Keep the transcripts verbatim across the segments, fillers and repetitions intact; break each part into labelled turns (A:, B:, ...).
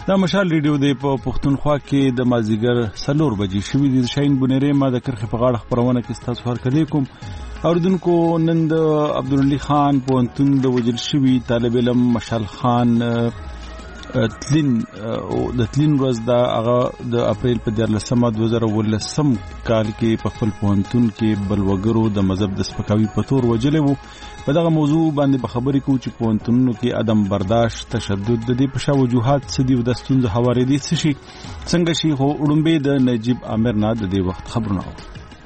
A: دا مشال ریډیو دی په پښتونخوا کې د مازیګر څلور بجې شوې دي. شاهین بنيري ما د کرخې په غاړه خبرونه کې ستاسو هرکلی کوم. اوریدونکو نن د عبدالعلي خان پوهنتون د وژل شوي طالب علم مشال خان تلین د تلین ورځ د هغه د اپریل په دیارلسمه دوه زره اوولسم کال کې په خپل پوهنتون کې بلوګرو د مذهب د سپکاوي په تور وژلی وو. په دغه موضوع باندې به خبرې کوو چې پوهنتونونو کې عدم برداشت، تشدد د دې په شا وجوهات څه دي او د ستونزو هوارېدې څه شي څنګه شي. خو وړومبې د نجیب عامر نه د دې وخت خبرونه اورو.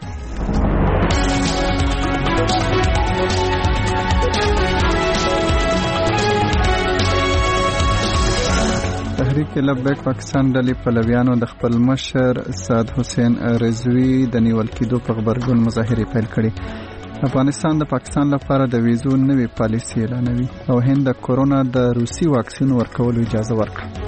B: تحریک لبیک پاکستان ډلې پلویانو د خپل مشر سعد حسین رضوي د نیول کېدو په غبرګون مظاهرې پیل کړې. افغانستان د پاکستان لپاره د ویزو نوې پالیسي اعلانوي او هند د کورونا د روسي واکسین ورکولو اجازه ورکړه.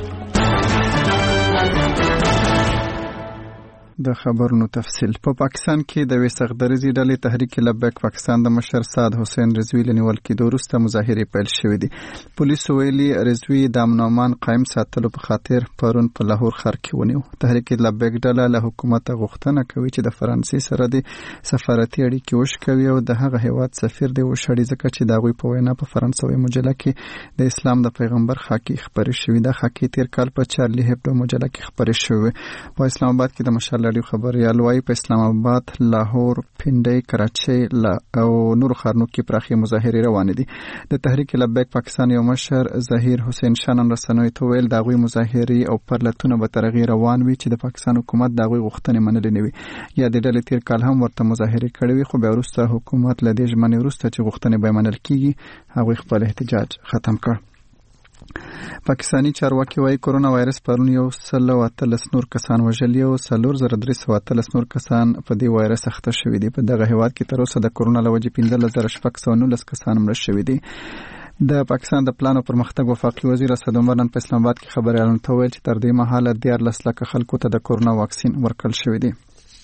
B: د خبرونو تفصیل. په پا پاکستان کې د وسغدرزي ډلې تحریک لبیک پاکستان د مشر سعد حسین رضوي لنیول کېدو وروسته مظاهرې پیل شوې دي. پولیسو ویلي رضوي د امن امان قائم ساتلو په خاطر پرون په لاهور ښار کې ونیو. تحریک لبیک ډله له حکومت غوښتنه کوي چې د فرانسې سره د سفارتي اړیکې وشکوي او د هغه هیواد سفیر دی وشړي، ځکه چې د هغوی په وینا په فرانسوي مجله کې د اسلام د پیغمبر خاکې خبرې شوې. دا خاکې تیر کال په چارلی هبډو مجله کې خبرې شوې. په اسلام آباد کې د مشال رادیو خبريال وايي په اسلام آباد، لاهور، پنډۍ، کراچۍ او نور ښارونو کې پراخي مظاهرې روانې دي. د تحریک لبیک پاکستان یو مشر ظهیر حسین شانن رسنوي ته ویل د هغوی مظاهرې او پرلتونه به تر هغې روان وي چې د پاکستان حکومت د هغوی غوښتنې منلې نه وي. یا د ډلې تیر کال هم ورته مظاهرې کړې وي، خو بیا وروسته حکومت له دې ژمنې وروسته چې غوښتنې به منل کېږي هغوی خپل احتجاج ختم کړ. پاکستانی چارواکي وايي کورونا وایرس پرون یو سل او اتلس نور کسان وژلي او څلور زره درې سوه اتلس نور کسان په دې وایرس اخته شوي دي. په دغه هیواد کې تر اوسه د کورونا له وجې پنځلس زره شپږ سوه نولس کسان مړه شوي دي. د پاکستان د پلان او پرمختګ وفاقي وزیر اسد عمر نن په اسلام آباد کې خبريالانو ته ویل چې تر دې مهاله دیارلس لکه خلکو ته د کورونا واکسین ورکړل شوی دی.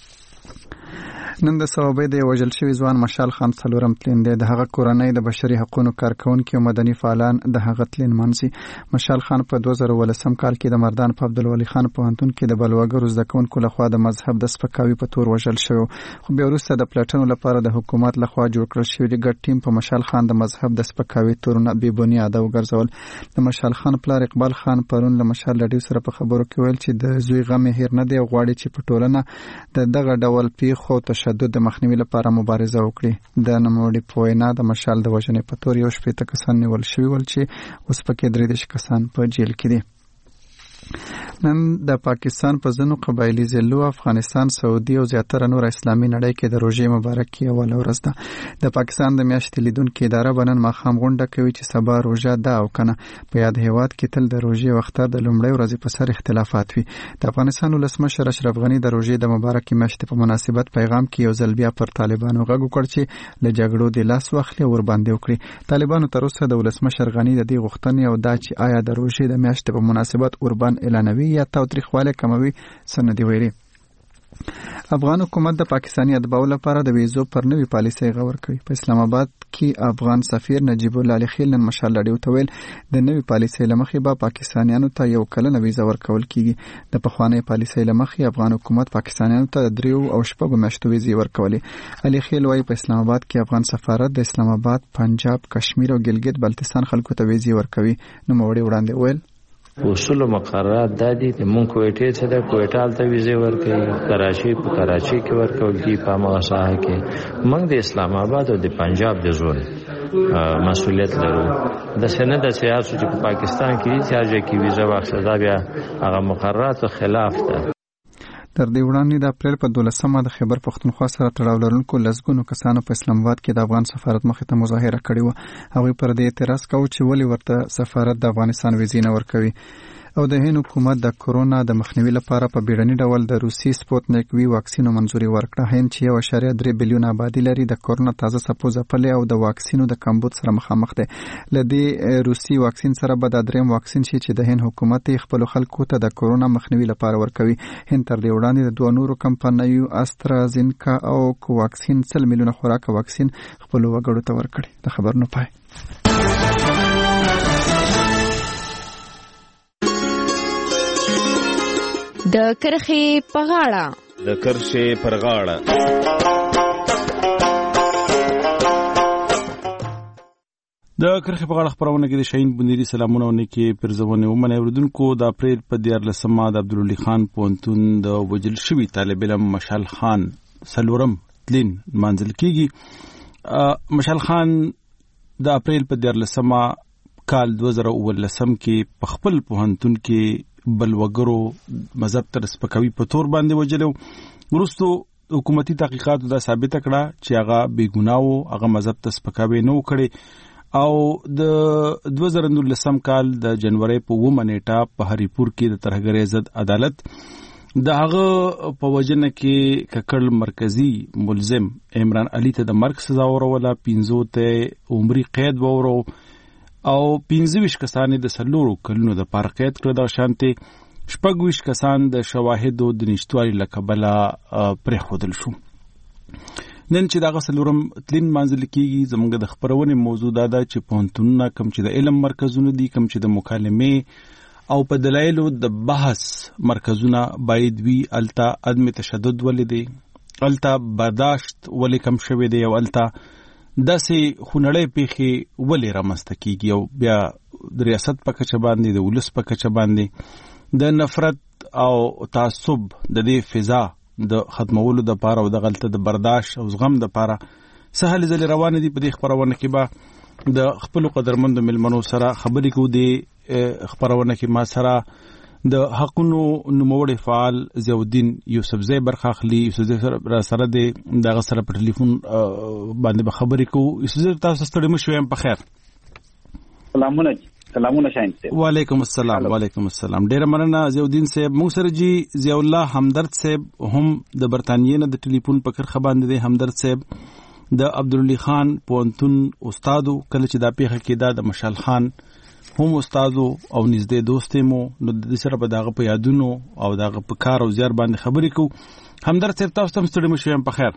B: نن د صوابۍ د وژل شوي ځوان مشال خان څلورم تلین دی. د هغه کورنۍ د بشري حقوقو کارکونکي او مدني فعالان د هغه تلین منځي. مشال خان په دوه زره اوولسم کال کې د مردان په عبدالولي خان پوهنتون کې د بلوګرو زده کوونکو لخوا د مذهب د سپکاوي په تور وژل شوی، خو بیا وروسته د پلټنو لپاره د حکومت لخوا جوړ کړل شوی ګډ ټیم په مشال خان د مذهب د سپکاوي تورونه بې بنیاده وګرځول. د مشال خان پلار اقبال خان پرون له مشال رادیو سره په خبرو کې ویل چې د زوی غم هیر نه دی او غواړي چې په ټولنه د دغه ډول پیښو او تشدد د مخنیوي لپاره مبارزه وکړي. د نوموړي په وینا د مشال د وژنې په تور یو شپېته کسان نیول شوي ول چې اوس پکې درې دېرش کسان په جیل کې دي. نن د پاکستان په ځینو قبایلي ضلعو افغانستان، سعودي او زیاتره نور اسلامي نړۍ کې د روژې مبارکي اوله ورځ ده. د پاکستان د میاشتې لیدونکو اداره به نن ماښام غونډه کوي چې سبا روژه ده او کنه. په یاد هیواد کې تل د روژې وختار د لومړۍ ورځې په سر اختلافات وي. د افغانستان ولسمشر اشرف غني د روژې د مبارکي میاشتې په مناسبت پیغام کې یو ځل بیا پر طالبانو غږ وکړ چې له جګړو د لاس واخلي او ورباندې وکړي. طالبانو تر اوسه د ولسمشر غني د دې غوښتنې او دا چې آیا د روژې د میاشتې په مناسبت اوربان اعلانوي یا تاوتریخوالی کموي سندې ویلي. افغان حکومت د پاکستاني اتباعو لپاره د ویزو پر نوې پالیسۍ غور کوي. په اسلام آباد کې افغان سفیر نجیب الله علي خیل نن مشال رادیو ته ویل د نوې پالیسۍ له مخې به پاکستانیانو ته یو کلنه ویزه ورکول کیږي. د پخوانۍ پالیسۍ له مخې افغان حکومت پاکستانیانو ته دریو او شپږو میاشتو ویزې ورکولې. علي خیل وايي په اسلام آباد کې افغان سفارت د اسلام آباد، پنجاب، کشمیر او ګلګت بلتستان خلکو ته ویزې ورکوي. نوموړي وړاندې ویل
C: اصول و مقررات دادي د مونږ کوټې ته د کوټال ته ویزه ورکړي، کراچي په کراچي کې ورکول کی په مغاساه کې. مونږ د اسلام آباد او د پنجاب د زون مسؤلیت لرو. د سند د سیاست چې په پاکستان کې چې کې ویزه واخلي بیا هغه مقررات خلاف ده.
B: تر دې وړاندې د اپریل په دولسمه د خیبر پښتونخوا سره تړاو لرونکو لسګونو کسانو په اسلام آباد کې د افغان سفارت مخې ته مظاهره کړې وه. هغوی پر دې اعتراض کاوه چې ولې ورته سفارت د افغانستان ویزې نه ورکوي. او د هند حکومت د کورونا د مخنیوي لپاره په بیړني ډول د روسي سپوتنیک وی واکسینو منځوري ورکړه. هند چې یو اعشاریه درې بلیون آبادي لري د کورونا تازه څپو ځپلې او د واکسینو د کمبود سره مخامخ دی. له دې روسي واکسین سره به د دریم واکسین شي چې د هند حکومت خپل خلکو ته د کورونا مخنیوي لپاره ورکوي. هند تر دې وړاندې د دوه نورو کمپنیو استرازینکا او کوواکسین سل میلیونه خوراک واکسین خپل وګړو ته ورکړي. د خبرونو پای.
D: د کرخې په غاړه
E: د کرښې پر غاړه
A: د کرخې په غاړه خبرونه کې د شاهین بندری سلامونه ونه کې پرځونه ومنه اوردونکو د اپریل په دیار لسمه د عبدالعلی خان پونتون د وجل شوی طالب علم مشال خان سلورم تلین منزل کېږي. مشال خان د اپریل په دیار لسمه کال دو زره اوولسم کې په خپل پوهنتون کې بل وګړو مذهب تر سپکوي په تور باندې وجلو. ورستو حکومتي تحقیقات دا ثابت کړه چې هغه بے ګناه وو، هغه مذهب ته سپکاوی نه وکړي او د دو زره نولسم کال د جنوري په اوومه نیټه په هریپور کې د ترهګرۍ ضد عدالت د هغه په وجنه کې ککړ مرکزی ملزم عمران علي ته د مرګ سزا وروله، پنځو ته عمري قید وورو او پنځه ویشت کسان د سلورو کلونو د پاره قید کړل. د شانتي شپږ ویشت کسان د شواهدو د نشټوالي له کبله پرېښودل شو. نن چې دغه سلورم تلین منځل کېږي، زموږ د خبرونې موضوع دا ده چې پوهنتونونه کم چې د علم مرکزونه دي، کم چې د مکالمې او په دلایلو د بحث مرکزونه باید وي، الته عدم تشدد ولې دی، الته برداشت ولې کم شوی دی او الته داسې خونړۍ پیښې ولې رامنځته کېږي او بیا د ریاست په کچه باندې د ولس په کچه باندې د نفرت او تعصب د دې فضا د ختمولو د پاره او د غلطه د برداشت او زغم د پاره سهل ځل روان دي. په دې خبرونه کې به د خپل قدرمند ملمنو سره خبرې کوو. د خبرونه کې ما سره د حقونو نوموړي فعال ضیاءالدین یوسفزی برخه اخلي. یوسفزی سره سره د دغه سره په ټلیفون باندې به خبرې کوو. یوسفزی تاسو ستړي مشو یم په خیر.
F: سلامونه سلامونه شاهین صاحب.
A: وعلیکم السلام. وعلیکم السلام. ډیر مننه ضیاءالدین صاحب. موږ سره جی ضیاء الله همدرد صاحب هم د برتانیې نه د ټلیفون په کرخه باندې دی. همدرد صاحب د عبدالعلی خان پوهنتون استادو، کله چې دا پیښه کېده د مشال خان هم استادو او نږدې دوست مو، نو د سره په دغه په یادونو او دغه په کار او زیار باندې خبرې کوو. همدرد صاحب تاسو هم ستړي مشو یم په خیر.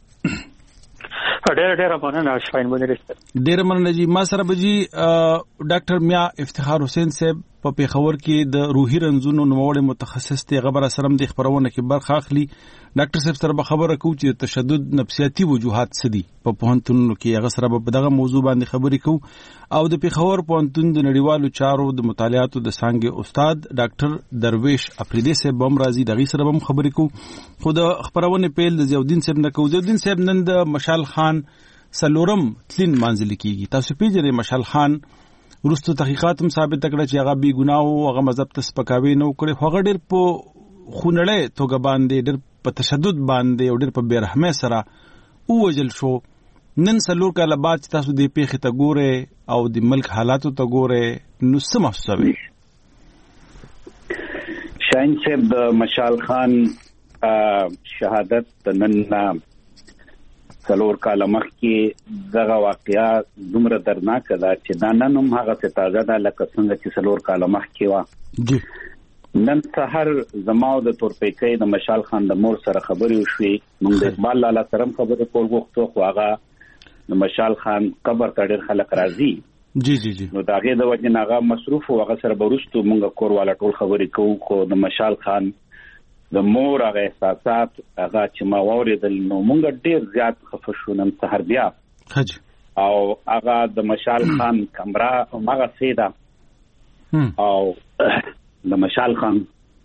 F: ډېر ډېر مننه شاهین بندری صاحب.
A: ډېر مننه جی. ما سره به جی ډاکټر میا افتخار حسین صاحب په پیښور کې د روحي رنځونو نوموړي متخصص دی، خبره سره د خبرونه کې برخه اخلي. ډاکټر صاحب سره به خبره کوو چې تشدد نفسیاتي وجوهات څه دي په پوهنتونونو کې. هغه سره به په دغه موضوع باندې خبرې کوو او د پیښور پوهنتون د نړیوالو چارو د مطالعاتو د څانګې استاد ډاکټر درویش افریدي صاحب هم راځي، دغه سره به خبرې کوو. خو د خبرونه پیل د ضیاءالدین صاحب نه کوو. ضیاءالدین صاحب نن د مشال خان سلورم تلین منځل کېږي. تاسو پیژنئ مشال خان ورستو تحقیقات هم ثابت کړه چې هغه بی ګناه او هغه مذهب ته سپکاوی نه وکړي، خو هغه ډېر په خونړۍ توګه باندې، ډېر په تشدد باندې او ډېر په بې رحمۍ سره ووژل شو. نن څلور کاله بعد چې تاسو دې پیښې ته ګورئ او د ملک حالاتو ته ګورئ، نو څه محسوسوئ؟
F: شاهین صاحب د مشال خان شهادت نن څلور کاله مخکې دغه واقعیا دومره درناکه ده چې دا نن هم هغسې تازه ده لکه څنګه چې څلور کاله مخکې وه. نن سهار زما او د تورپیکۍ د مشال خان د مور سره خبرې وشوې. موږ د اقبال لالا سره هم خبرې کول غوښتو، خو هغه د مشال خان قبر ته ډېر خلک راځي.
A: جی جی جی.
F: نو د هغې د وجې نه هغه مصروف و، هغه سره به وروستو موږ کور والا ټول خبرې کوو. خو د مشال خان د مور هغه احساسات هغه چې ما واورېدل، نو موږ ډېر زیات خفه شو نن سهار بیا. او هغه د مشال خان کمره هماغسې ده او د مشال خان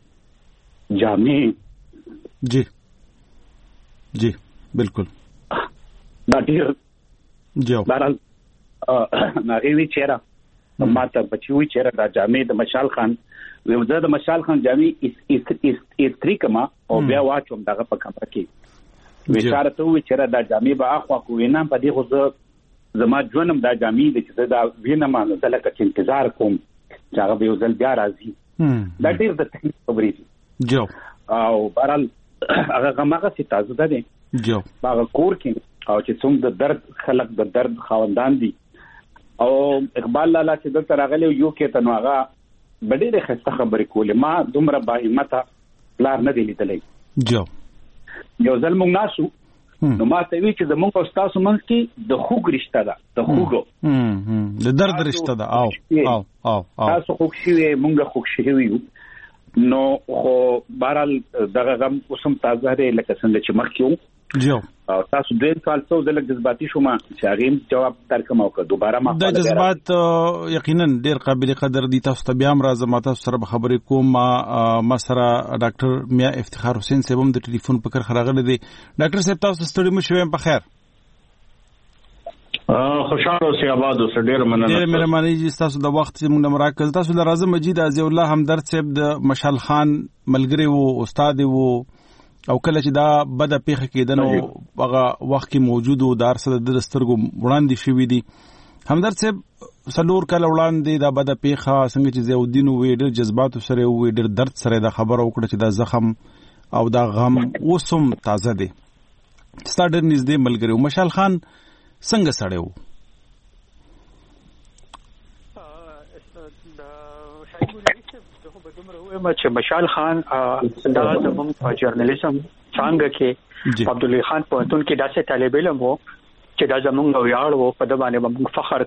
F: جامې
A: جی جی بالکل
F: دا ډېر
A: جو
F: بهرحال هغې وی چېره ما ته بچي وی چېره دا جامې د مشال خان وی زه د مشال خان جامې استری کما او بیا واچوم دغه په کمره کې. وی چاره ته وی چېره دا جامې به اخوا کو وینم په دې خو زه زما ژوندم دا جامې دي چې زه دا وینم، زه لکه چې انتظار کوم چې هغه به یو ځل بیا راځي. دا ډېر د تکلیف خبرې دي
A: جو
F: او بهرحال هغه هماغسې تازه ده دی
A: جو
F: په هغه کور کې او چې څوم د درد خلک د درد خاوندان دي. او اقبال لالا چې دلته راغلی یو کې ته نو هغه به ډېرې ښایسته خبرې کولې. ما دومره باهمته پلار نه دی لیدلی.
A: جو
F: یو ځل موږ ناسو نو ما ته وی چې زموږ او ستاسو منځ کې د خوږ رشته ده، د خوږو
A: د درد رشته ده. او او او
F: تاسو خوږ شوي، موږ خوږ شوي یو. نو خو بهرال دغه غم اوسم تازه دی لکه څنګه چې مخکې
A: جو
F: تاسو دې سوال څو ځله جذباتي شوم چې هغه جواب ترکم او که دوباره ما
A: د جذبات یقینا ډیر قابل قدر دي. تاسو ته بیا هم راځم، تاسو سره خبرې کوم. ما سره ډاکټر میا افتخار حسین صاحب هم د ټلیفون په کر خراغله دي. ډاکټر صاحب تاسو ستړي مشوي په خیر؟
G: خوشاله اوسئ، آباد اوسئ. ډیر مننه.
A: ډیر مهرباني جی، تاسو د وخت موږ د مراکز. تاسو د راځم مجید ازي الله همدرد صاحب د مشال خان ملګری وو، استاد وو، او کله چې دا بده پیخه کېدنو هغه وخت کې موجود و، دار سره د سترګو وړاندې شوی دي. همدرد صاحب سلور کله وړاندې دا بده پیخه څنګه چې زیودین وې ډېر جذبات سره وې ډېر درد سره دا خبره وکړه چې دا زخم او دا غم اوسم تازه دي. ستاره نږدې ملګری و مشال خان څنګه سړی و؟
H: چې مشال خان دا زموږ په جرنالیزم څنګه کې عبدالله خان په تون کې داسې طالب علم وو چې دا زموږ ویاړ وو، په د باندې موږ فخر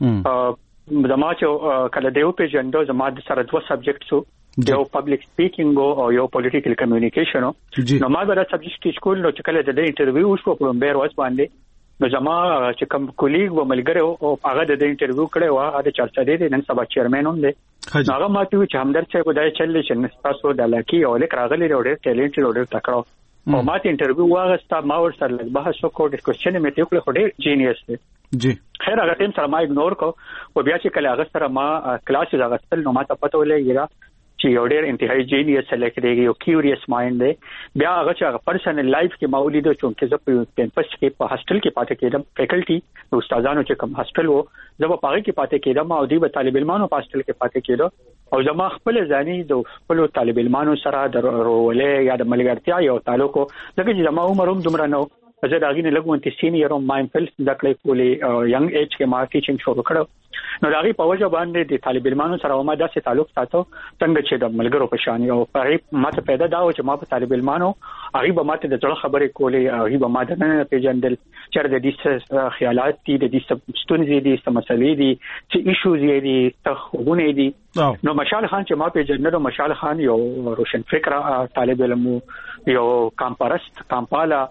H: کوو. زما چې کله دیو پیژندو زما د سره دوه سبجیکټسو، یو پبلک سپیکینګ او یو پولیټیکل کمیونیکیشن. نو ما دا سبجیکټ سکول نو چې کله د انټرویو وشو په لومبیر واس باندې، نو زما چې کوم کولیګ و ملګری او هغه د انټرویو کړي و د چرچا دی نن سبا چیرمن هم دی. هغه ماته چې همدرد صاحب دا چلې چې تاسو د لکی او لیک راغلی او ډېر ټیلنټډ او ډېر تکړه او ماته انټرویو واغستا، ما ور سره لږ بحث وکړ، د کوېسچن مې ته وکړ، خو ډېر جینیس دی. جی خیر هغه ټیم سره ما اګنور کو او بیا چې کله هغه سره ما کلاسز هغه نو ماته پته ولګی چې یو ډېر انتهایی جینیس سلیکټ دی، یو کیوریس مایند دی. بیا هغه چې هغه پرسنل لایف کې ما ولیدو چې زه په کیمپس کې په هاستل کې پاتې کېدم، فیکلټي او استادانو چې کوم هاستل وو زه په هغه کې پاتې کېدم او دوی به طالب علمانو په هاستل کې پاتې کېدو او زما خپل ځاني د خپل طالب علمانو سره د رولې یا د ملګرتیا یو تعلق، لکه چې زما عمر هم دومره نو، زه دا غینه لګون ته سینیئر او مایم فیلس د کلی کولې ینګ ایج کې ما ټیچینګ شروع کړو. نو دا غي په وجه باندې د طالب علمانو سره ما داسې تعلق ساتو څنګه چې د ملګرو په شان یو په ماته پیدا دا و چې ما په طالب علمانو هغه به ماته د ځړ خبرې کولې، هغه به ما د نه پیژندل چې د دې خیالات دي، د دې ستونزې دي، ست مسلې دي، چې ایشوز دي، تخونه دي. نو مشال خان چې ما پیژندل، مشال خان یو روشن فکر طالب علم، یو کامپرست کامپالا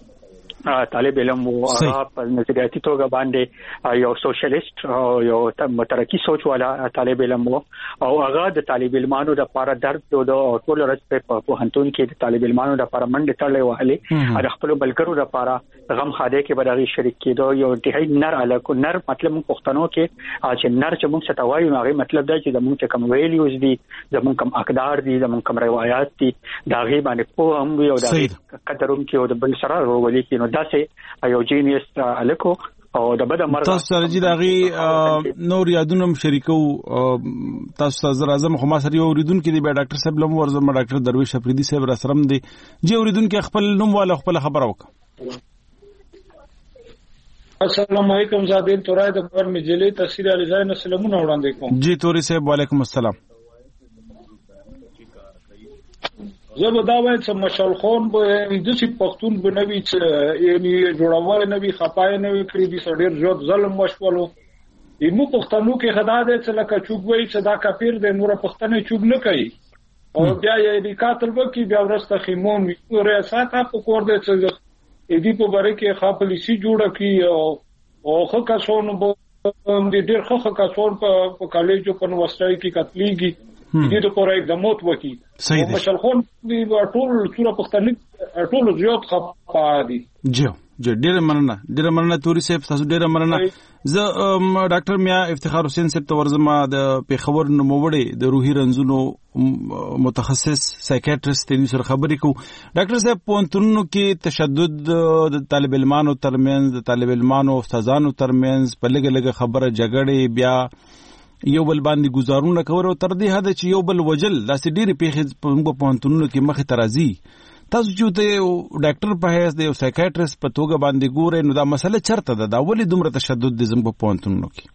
H: طالب علم او هغه په نظریاتي توګه باندې یو سوشلیست او یو مترقی سوچ والا طالب علم او هغه د طالب علمانو د لپاره درد او ټول ورځ په پوهنتون کې د طالب علمانو د لپاره منډه تړلې وهلې، د خپل بلګرو د لپاره غم خاده کې بدغي شریک کېدو. یو انتهایی نر الکو نر مطلب پښتنو کې چې نر چې موږ ستوایو هغه مطلب دی چې زموږ کوم ویلیوز دي، زموږ کوم اقدار دي، زموږ کوم روایت دي، دا غي باندې په هم وي او دا قدروم کې او د بل سره ورولي کې نو داسې یو جینیس الکو او د بده مرګ
A: تاسو سره چې داغي نور یادونم شریکو. تاسو سره اعظم خو ما سره یو اوریدونکو دی، ډاکټر صاحب لم ورزم ډاکټر درویش افریدي صاحب را سره دی. جی اوریدونکو خپل نوم والا خپل خبره وکړه.
I: السلام علیکم، زادین تورای د خبر مجلې تفسیر علی زاین سلامونه وړاندې کوم.
A: جی توري صاحب وعلیکم السلام.
I: زه به دا وایم چې مشال خان به د سی پښتون بنوي چې یعنی جوړول نوي خپای نوي کړی دي، ډېر زیات ظلم وشولو. یمو پښتنو کې خدای دې چې لکه چوب وای چې دا کافر دې نور پښتنې چوب نه کوي او بیا یې قاتل وکي، بیا ورسته خیمون ریاست په کور دې چې دې په باره کې خپلسی جوړه کی او خو کسون به دې ډېر خو کسون په کالج په یونیورسيټي کې کتلېږي دې د کورای د موت وکی. مشال خان دې ټول څوره پښتني ټول زیات خپا دي.
A: جی جی ډېر مننه ډېر مننه توري صاحب، تاسو ډېر مننه. زه ډاکټر میا افتخار حسین صاحب ته ورزما د پیښور نوموړي د روحي رنځونو متخصص سایکیاټریست دی سره خبرې کو. ډاکټر صاحب پونتونو کې تشدد د طالب علمانو ترمنځ، د طالب علمانو استادانو ترمنځ په لګه لګه خبره جګړې، بیا یو بل باندې گزارونه کول او تر دې حد چې یو بل وجل داسې ډېری پیښې په پوهنتونونو کې مخې ته راځي. تاسو چې ته ډاکټر په حیث د یو سایکیاټریست په توګه باندې ګورئ نو دا مسله چرته ده؟ دا ولې دومره تشدد د زموږ په پوهنتونونو کې؟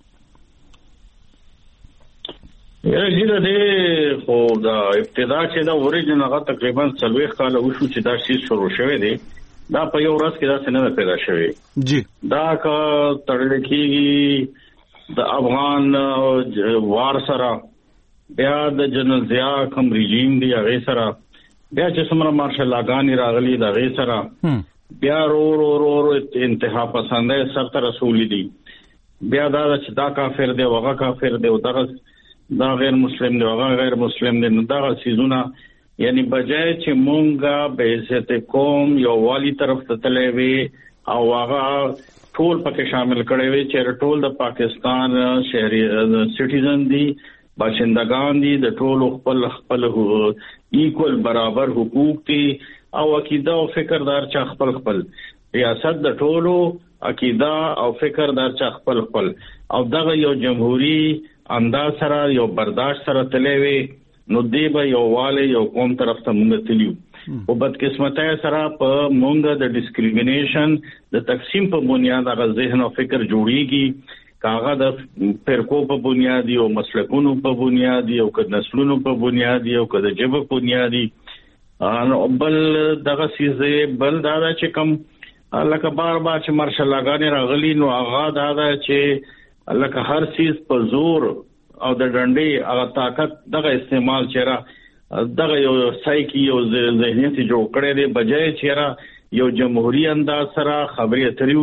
G: یاره ګیره دې خو دا ابتدا چې دا اوریجن هغه تقریبا څلوېښت کاله وشو چې دا شی شروع شوی دی. دا په یو ورځ کې داسې نه پیدا شوی. جی دا که تړل کېږي د افغان وار سره بیا د جنرال ضیا کوم رژیم دی هغه سره بیا چې څومره مارشل لاګانی راغلي د هغه سره بیا رو رو رو رو انتها پسندې سر ته رسولي دي بیا دا چې دا کافر دی وغه کافر دی او دا دا غیر مسلم دی وغه غیر مسلم دی نو دا سيزونه یعنی بجای چې مونږه به عزت قوم یو والی طرف ته تلې وي او هغه ټول پکې شامل کړي وي چې ټول د پاکستان شهري سټیزن دي باشندگان دي د ټول خپل خپل ایکوال برابر حقوق دي او عقیده او فکردار چا خپل خپل ریاست د ټولو عقیده او فکردار چا خپل خپل او دغه یو جمهوریت انداز سره یو برداشت سره تلې وي نو دی به یو واله یو قوم طرف ته مونږ تلیو او بدقسمتۍ سره په مونږ د ډیسکریمینیشن د تقسیم په بنیاد هغه ذهن او فکر جوړیږي کاغه د فرقو په بنیادی او مسلکونو په بنیادی او د نسلونو په بنیادی او د جبه په بنیادی ان بل دغه سیزه بل دا چې کم لکه بار بار چې مارشل لاګانی راغلی نو هغه دا چې لکه هر سیز په زور او د ډنډي هغه طاقت دغه استعمال چیرې دغه یو سایکی او ذهنیت جوړ کړي دی بجای چیرې یو جمهوریت انداز سره خبرې اترې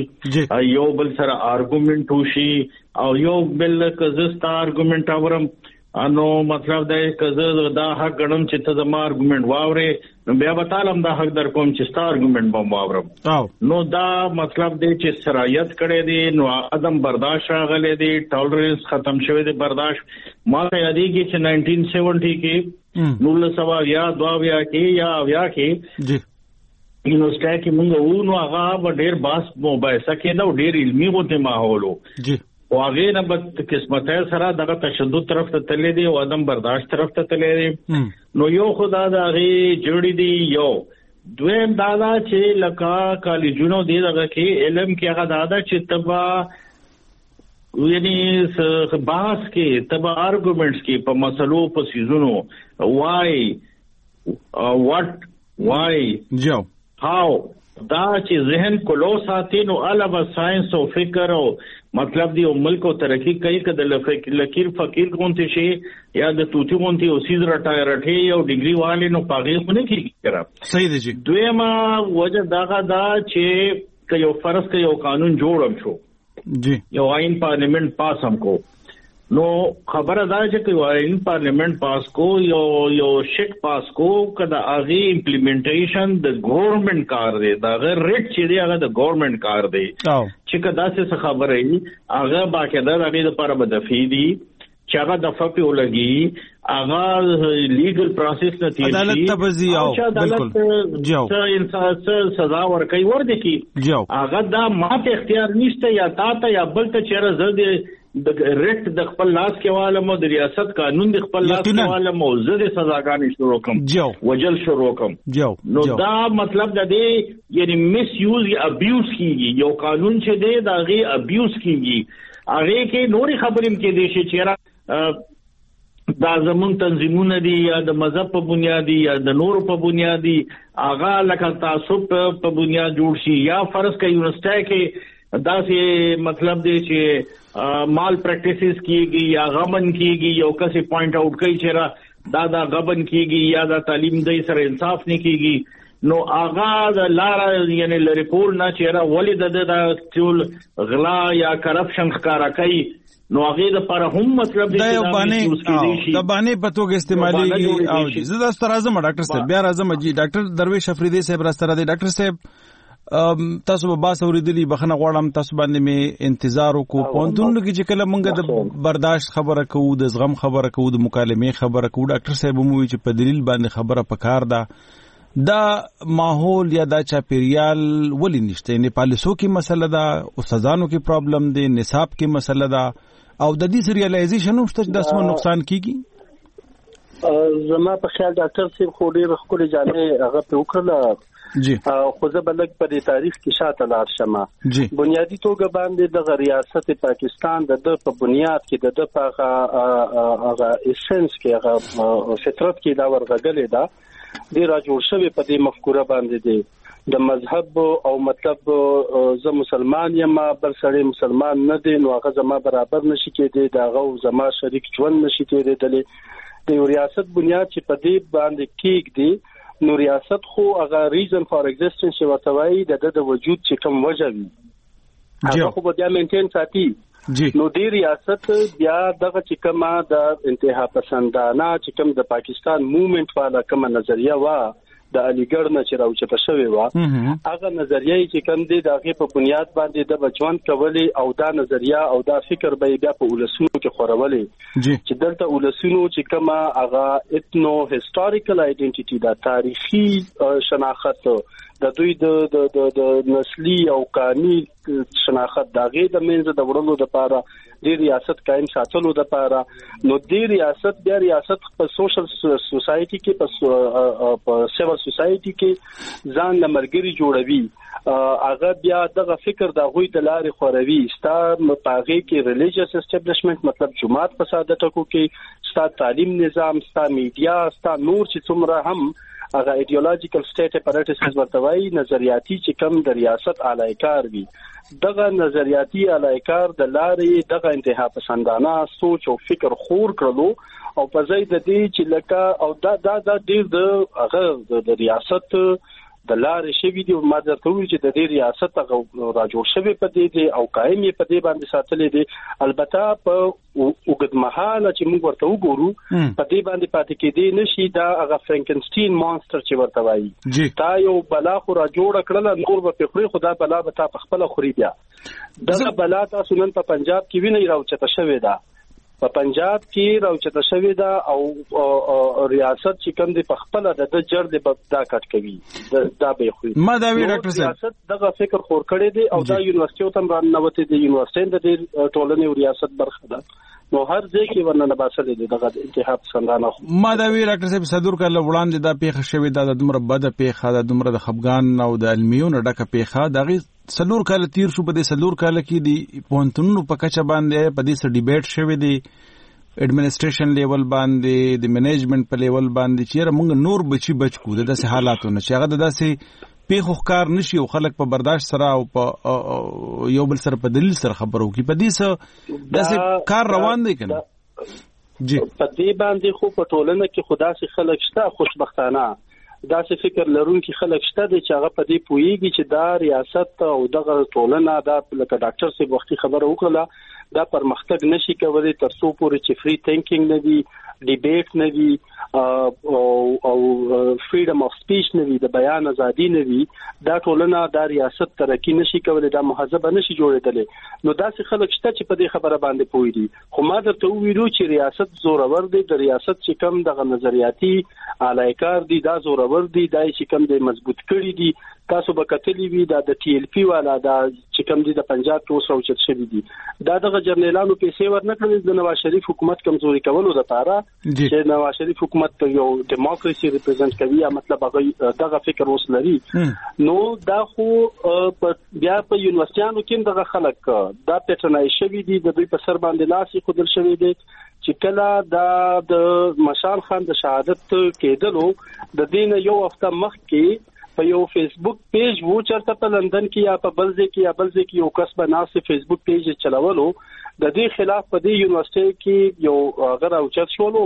G: وشي یو بل سره آرګومنت وشي او یو بل کزستا آرګومنت اورم انو مطلب دا کزه دا حق غنم چې ته د ما آرګومنت واورې نو بیا به تعلم دا حق در کوم چې ستا آرګومنت به واورم نو دا مطلب دی چې سرایت کړي دي نو عدم برداشت راغلي دي ټالرنس ختم شوی دی برداشت ما ته یادېږي چې نائنټین سیونټي کې نول سوا یا دوا کې یا بیا کې جی یونیورسيټي کې موږ وو نو هغه ډېر باس موبایل سکه دا ډېر علمي غوته ماحول جی او هغه نه بد قسمت سره دغه تشدد طرف ته تللی دی او عدم برداشت طرف ته تللی دی نو یو خدا دا غي جوړی دی یو دویم دا دا چې لکه کالجونو دی دغه کې علم کې هغه دا دا چې تبا یعنی بحث کې تبا آرګومنټس کې په مسلو په سيزونو وای واټ وای
A: جو
G: هاو دا چې ذهن کولو ساتي نو علاوه ساينس او فکر او مطلب دی او ملک او ترقی کوي کده لکیر فقیر کونته شي یا د توتی کونته او سیز رټای رټي او ډیګري والے نو پاګې خونه کیږي کرا
A: صحیح دی جی
G: دویما وجه داغه دا چې کيو فرض کيو قانون جوړم شو
A: جی
G: یو آئین پارلیمنت پاس هم کو نو خبره دا چې کوي آئین پارلیمنت پاس کو یو یو شک پاس کو کدا اغي امپلیمنټیشن د ګورنمنت کار دی دا غیر ریټ چې دی هغه د ګورنمنت کار دی چې کدا څه خبره ای هغه باقاعده د دې لپاره بدفي دي چې هغه د فپی ولګي هغه لیګل پروسس نه تیر شي
A: عدالت ته بزي او بالکل جو
G: انسان سزا ورکړي ورده کی هغه دا ماته اختیار نشته یا تا ته یا بل ته چیرې زړه د ریټ د خپل لاس کې والمو د ریاست قانون د خپل لاس کې والمو زده سزاګانې شروع کوم وجل شروع کوم نو دا مطلب د دې یعنی میس یوز یا ابیوز کیږي یو قانون چې دی دا غي ابیوز کیږي هغه کې نوري خبرې کې دي چې چیرې دا زمون تنظیمونه دي یا د مذهب په بنیادی یا د نور په بنیادی هغه لکه تعصب په بنیاد جوړ شي یا فرض کوي یونیورسيټي کې دا سي مطلب دی چې مال پریکټیسز کیږي یا غبن کیږي یو کسي پوینټ اوټ کوي چې دا دا غبن کیږي یا دا تعلیم دای سره انصاف نه کیږي نو آغاز لارا یعنی لریپور نه چیرې ولید د ټول غلا یا کرپشن ښکارا کوي نو هغه د پر هم مطلب دی
A: دا یو باندې د باندې پتوګ استعمالي او زه د استاد اعظم ډاکټر صاحب بیا اعظم جی ډاکټر درویش افریدی صاحب راستره دی ډاکټر صاحب تاسو به باس اوریدلی بخنه غواړم تاسو باندې می انتظار وکړو پونتون کې چې کله مونږ د برداشت خبره کوو د زغم خبره کوو د مکالمې خبره کوو ډاکټر صاحب مو چې په دلیل باندې خبره پکار ده دا ماحول یا دا چاپیریال ولی نشته نه پالیسو کې مسله ده استادانو کې پرابلم دی نصاب کې مسله ده او د دې ریالایزیشن هم څه د اسمن نقصان کیږي
J: زما په خیال ډاکټر صاحب خو ډیر خپل ځانې هغه په وکړه
A: جی
J: خو زه بلک په تاریخ کې شاته لاړ شم بنیادی توګه باندې د ریاست پاکستان د په بنیاد کې د په هغه اسنس کې هغه فطرت کې دا ورغلې ده د را جوړ شوی په دې مفکوره باندې دی د مذهب او مطلب زه مسلمان یم بل سړی مسلمان نه دی نو هغه زما برابر نشي کېدی دا هغه زما شریک ژوند نشي کېدی د ریاست بنیاد چې په دې باندې کېږدي نو ریاست خو هغه ریزن فار ایگزیسټنس چې ورته وایي د د وجود چې کوم وجه وي هغه خو به بیا مینټین ساتي نو دې ریاست بیا دغه چې کومه د انتها پسندانه چې کوم د پاکستان موومېنټ والا کومه نظریه وا د علیګړ نه چې راوچته شوی و هغه نظریه چې کوم دی د هغه په بنیاد باندې د بچوان کولی او دا نظریه او دا فکر به بیا په ولسونو کې خورولې چې دلته ولسونو چې کومه هغه اتنو هیستوریکل آیډنټیټي دا تاریخي شناخت د دوی د د د نسلی او قانوني شناخت دغه د منځ د وړلو لپاره د ریاست قائم ساتلو لپاره نو د ریاست بیا ریاست په سوشل سوسايټي کې په سیول سوسايټي کې ځان لمرګري جوړوي هغه بیا دغه فکر د غوي د لارې خوروي ستا مپاغي کې ریلیجیس اسټابلیشمنت مطلب جماعت فساد ټکو کې ستا تعلیم نظام ستا میډیا ستا نور چې څومره هم هغه ایډیولوژیکل سټیټ اپارټس ورته وایي نظریاتي چې کوم د ریاست اعلیکار وي دغه نظریاتي اعلیکار د لارې دغه انتها پسندانه سوچ او فکر خور کړلو او په ځای د دې چې لکه او دا دا د ډیر د هغه د ریاست د لارې شوی دی ما درته وی چې د دې ریاست هغه راجوړ شوی په دې دی او قائم یې په دې باندې ساتلې دي البته په وګدمحاله چې موږ ورته وګورو په دې باندې پاتې کېدی نشي دا هغه فرانکنسټین مانستر چې ورته وایي تا یو بلا خو راجوړ کړل نور به خوري خدا بلا به تا په خپل خوري بیا دا بلا تاسو نن په پنجاب کې ویني راوچته شوی دا په پنجاب کې راوچته شوی دا او ریاست چې کوم دی په خپل د جړ دی په دا کټ کوي دا به خو
A: ما دا وی ډاکټر صاحب
J: ریاست دغه فکر خور کړی دی او دا یونیورسيټي تم رانوته دی یونیورسيټي د ټولنې او ریاست برخه ده نو هر ځای کې ورننه باسل دي دغه انتخاب څنګه نه
A: ما دا وی ډاکټر صاحب صدور کله وړاندې دا پیښه شوی دا د دومره بده پیښه دا دومره د خفغان او د علمیونو ډکه پیښه دغه سلور کال تیر شو په دې سلور کال کې دی پونتونو په کچه باندې په دې سره ډیبیټ شوی دی اډمنسټریشن لیول باندې د منیجمنت په لیول باندې چې موږ نور بچي بچ کو د داسې حالاتو نه چې هغه د داسې پیښو ښکار نشي او خلک په برداشت سره او په یو بل سره په دلیل سره خبرو کې په دې سره داسې کار روان دی کنه
J: جی په دې باندې خو په ټولنه کې خدا سي خلک شته خوشبختانه دا څه فکر لرونکي خلک شته چې هغه په دې پويږي چې دا ریاست او دغه ټولنه دا لکه ډاکټر صاحب وختي خبره وکړه دا پرمختګ نشي کولای تر څو پورې چې فری تھینکینګ نه وي ډیبیټ نه وي او او فریډم اف سپیچ نه وي د بیان ازادي نه وي دا ټولنه دا ریاست ترقی نشي کولای دا مهذب نشي جوړېدل نو دا څه خلک شته چې په دې خبره باندې پوي دي خو ما درته ویلو چې ریاست زورور دی د ریاست چې کم دغه نظریاتي اعلیکار دی دا زورور دی دا چې کم دی مضبوط کړی دی تاسو به کتلی وی دا د ټي ال پی والا دا چې کم دي د پنجاب کې اوس راوچت شوی دي دا دغه جرنیلانو پیسې ورنکړل د نواز شریف حکومت کمزوري کولو لپاره چې نواز شریف حکومت یو دیموکراسي ریپرزینټ کوي یا مطلب هغه دغه فکر اوس لري نو دا خو بیا په یونیورسيټانو کې دغه خلک دا پیټرنای شوی دي د دوی په سر باندې لاسي خودل شوی دي چې کله دا د مشال خان د شهادت کېدلو د دین یو هفته مخکې په یو فیسبوک پیج وو چرته په لندن کې یا په بلځه کې یا بلځه کې یو کس به ناس فیسبوک پیج چلولو د دې خلاف په دې یونیورسيټي کې یو غره اوچت شولو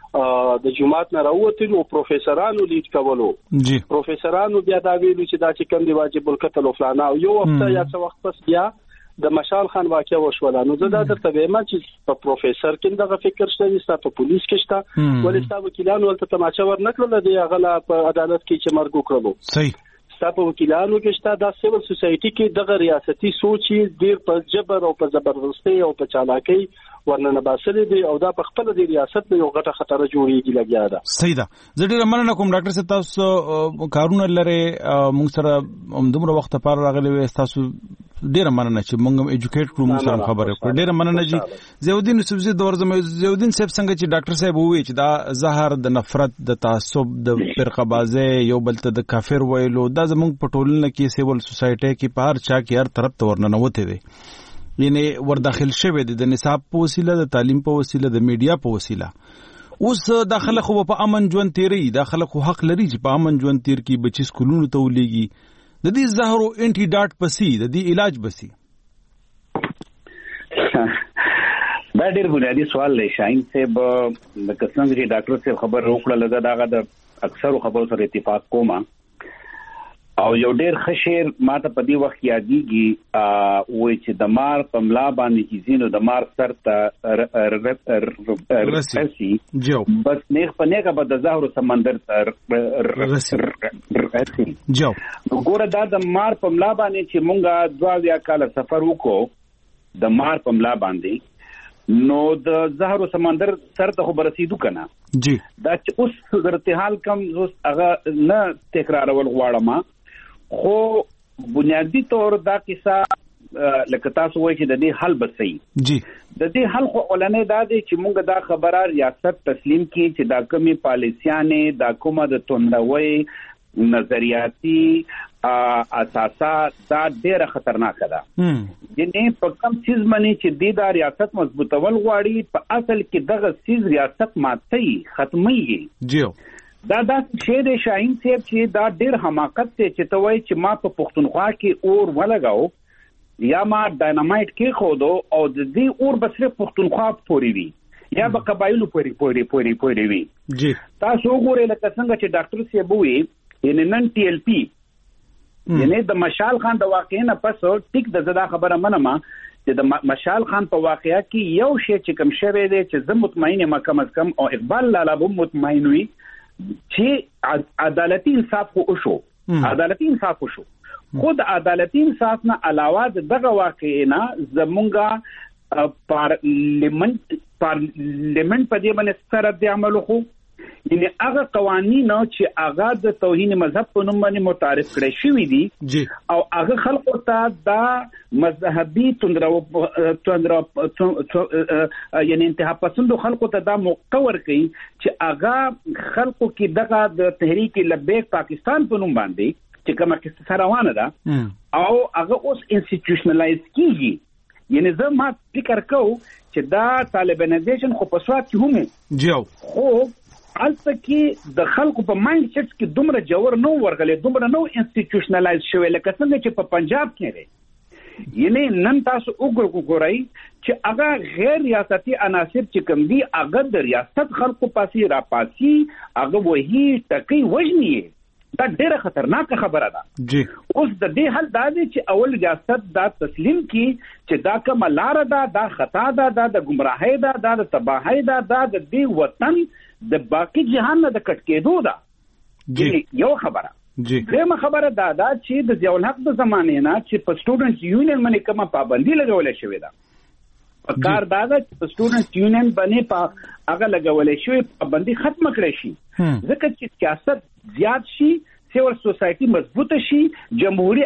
J: د جماعت نه راووتل او پروفیسورانو لیډ کولو
A: جی
J: پروفیسورانو بیا دا ویلو چې دا چې کوم دی واجب القتل او فلانا یو هفته یا څو وخت پس بیا د مشال خان واقعیا وشوله نو زه دا درته وایم چې په پروفیسور کې دغه فکر شته چې په پولیس کې شته ولې تاسو وکیلانو ولته تماچا ورنکړل دی هغه په عدالت کې چې مرګ وکړلو
A: صحیح
J: تاسو وکیلانو کې شته د سیول سوسايټي کې دغه ریاستي سوچ ډیر په جبر او په زبردستي او په چالاکي ورننه باسلې دی او دا په خپل د ریاست یو غټه خطر جوړیږي لګیا ده
A: صحیح ده زه ډیر مننه کوم ډاکټر صاحب تاسو کارونه لري موږ سره همدومره وخت لپاره راغلي وې تاسو ډیر مننه چې موږ ایجوکیټ کړو موږ سره خبرې کړو ډیر مننه جی زیودین سبزی دور زمو زیودین صاحب څنګه چې ډاکټر صاحب وویل چې دا زهر د نفرت د تعصب د فرقه‌بازي یو بل ته د کافر ویلو دا زموږ په ټولنه کې سیول سوسايټي کې په هر چا کې هر طرف ته ورننوته دي یعنی ورداخل شوه دي د نصاب په وسیله د تعلیم په وسیله د میډیا په وسیله اوس داخله خو په امن ژوند تیری داخله خو حق لري چې په امن ژوند تیر کې بچی سکولونو ته ولېږي د دې زهرو انټي ډاټ پسی د دې علاج بسی؟
F: دا ډېر بنیادی سوال دی شاهین صاحب. د څنګه چې ډاکټر صاحب خبر وکړه لږه داغه د اکثرو خبرو سره اتفاق کوم او یو ډېر ښه شعر ماته په دې وخت یادېږي وایي چې د مار په ملا باندې چې ځینو د مار سر ته رسي بس نیغ په نیغه به د زهرو سمندر ته رسي. ګوره دا د مار په ملا باندې چې مونږه دوه اویا کاله سفر وکړو د مار په ملا باندې نو د زهرو سمندر سر ته خو برسېدو که نه
A: جی
F: دا چې اوس صورتحال کم اوس هغه نه تکرارول غواړم خو بنیادی طور دا کیسه لکه تاسو وایي چې د دې حل به صحیح
A: جی
F: د دې حل خو اولنې دا دی چې مونږ دا خبره ریاست تسلیم کړي چې دا کومې پالیسیانې دا کومه د توندوي نظریاتي اساسات دا ډېره خطرناکه ده. یعنې په کوم څیز باندې چې دې دا ریاست مضبوطول غواړي په اصل کې دغه څیز ریاست ماتوي ختموي.
A: جی
F: دا دا شی دی شاهین صاحب چې دا ډېر حماقت دی چې ته وایي چې ما په پښتونخوا کې اور ولګاو یا ما ډاینامایټ کېښودو او د دې اور به صرف پښتونخوا پورې وي یا به قبایلو پورې پورې پورې پورې وي.
A: جی
F: تاسو وګورئ لکه څنګه چې ډاکټر صاحب وایي یعنې نن ټي ایل پی یعنې د مشال خان د واقعې نه پس ټیک د زه دا خبره منم چې د مشال خان په واقعه کې یو شی چې کوم شوی دی چې زه مطمئن یم کم از کم او اقبال لالا به مطمئن وي چې عدالتي انصاف خو وشو عدالتي انصاف وشو خو د عدالتي انصاف نه علاوه دغه واقعې نه زمونږه پارلیمنت پارلیمنت په دې باندې سره د عمل خو یعنی هغه قوانین چې هغه د توهین مذهب په نوم باندې متعارف کړي شوی دي او هغه خلکو ته دا مذهبي توندرو توندرو یعنی انتها پسندو خلکو ته دا موقع ورکړي چې هغه خلکو کې دغه د تحریک لبیک پاکستان په نوم باندې چې کومه کیسه روانه ده او هغه اوس انسټیټیوشنلایز کیږي. یعنی زه ما فکر کوم چې دا طالبانیزیشن خو په سواد کې هم
A: جوړ
F: خو البته کې د خلکو په مایند سیټ کې دومره جوړ نو ورغلي دومره نو انسټیټیوشنلایز شوی لکه څنګه چې په پنجاب کې دی. یعنی نن تاسو وګورئ چې هغه غیر ریاستي عناصر چې کوم دي هغه د ریاست خلکو پاسې راپاسي هغه وਹੀ ټکی وژني. دا ډیره خطرناکه خبره ده.
A: جی
F: اوس د دې حل دا دی چې اول ریاست دا تسلیم کی چې دا کومه لار ده دا خطا ده دا د گمراهۍ ده دا د تباهۍ ده دا د دې وطن د باقی جهان نه د کټ کېدو ده.
A: جی
F: یو خبره
A: جی
F: دغه خبره دا ده چې د ضیاء الحق د زمانه نه چې په سټوډنټ یونین باندې کومه پابندي لګولې شوې ده په کار دا ده چې په سټوډنټ یونین باندې په هغه لګولې شوې پابندي ختم کړې شي ځکه چې سیاست زیات شي سیول سوسایټي مضبوطه شي جمهوریت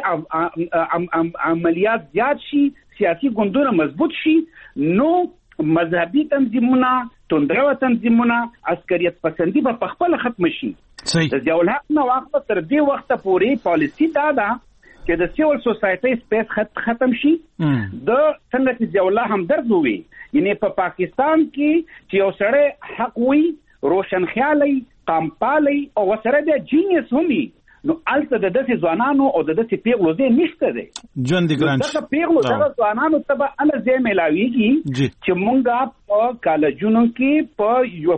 F: عملیات زیات شي سیاسي ګوندونه مضبوط شي نو مذهبي تنظیمونه توندرو تنظیمونه عسکریت پسندي په خپل ختم شي. د ضیاء الحق نه وخت تر دې وخت پورې پالیسی دا ده چې د سیول سوسایټي سپیس ختم شي د څنګه چې ضیاء الله همدرد وي یعنی په پاکستان کې چې یو سړی حق وي روشن خیالي قامپالي او وسره د جینیس همي نو الته د داسې ځوانانو او د داسې پیغلو ځای نشته دی
A: ژوند دي ګران
F: دغه پیغلو دغه ځوانانو ته به اله ځای میلاویږي چې مونږه په کالجونو کې په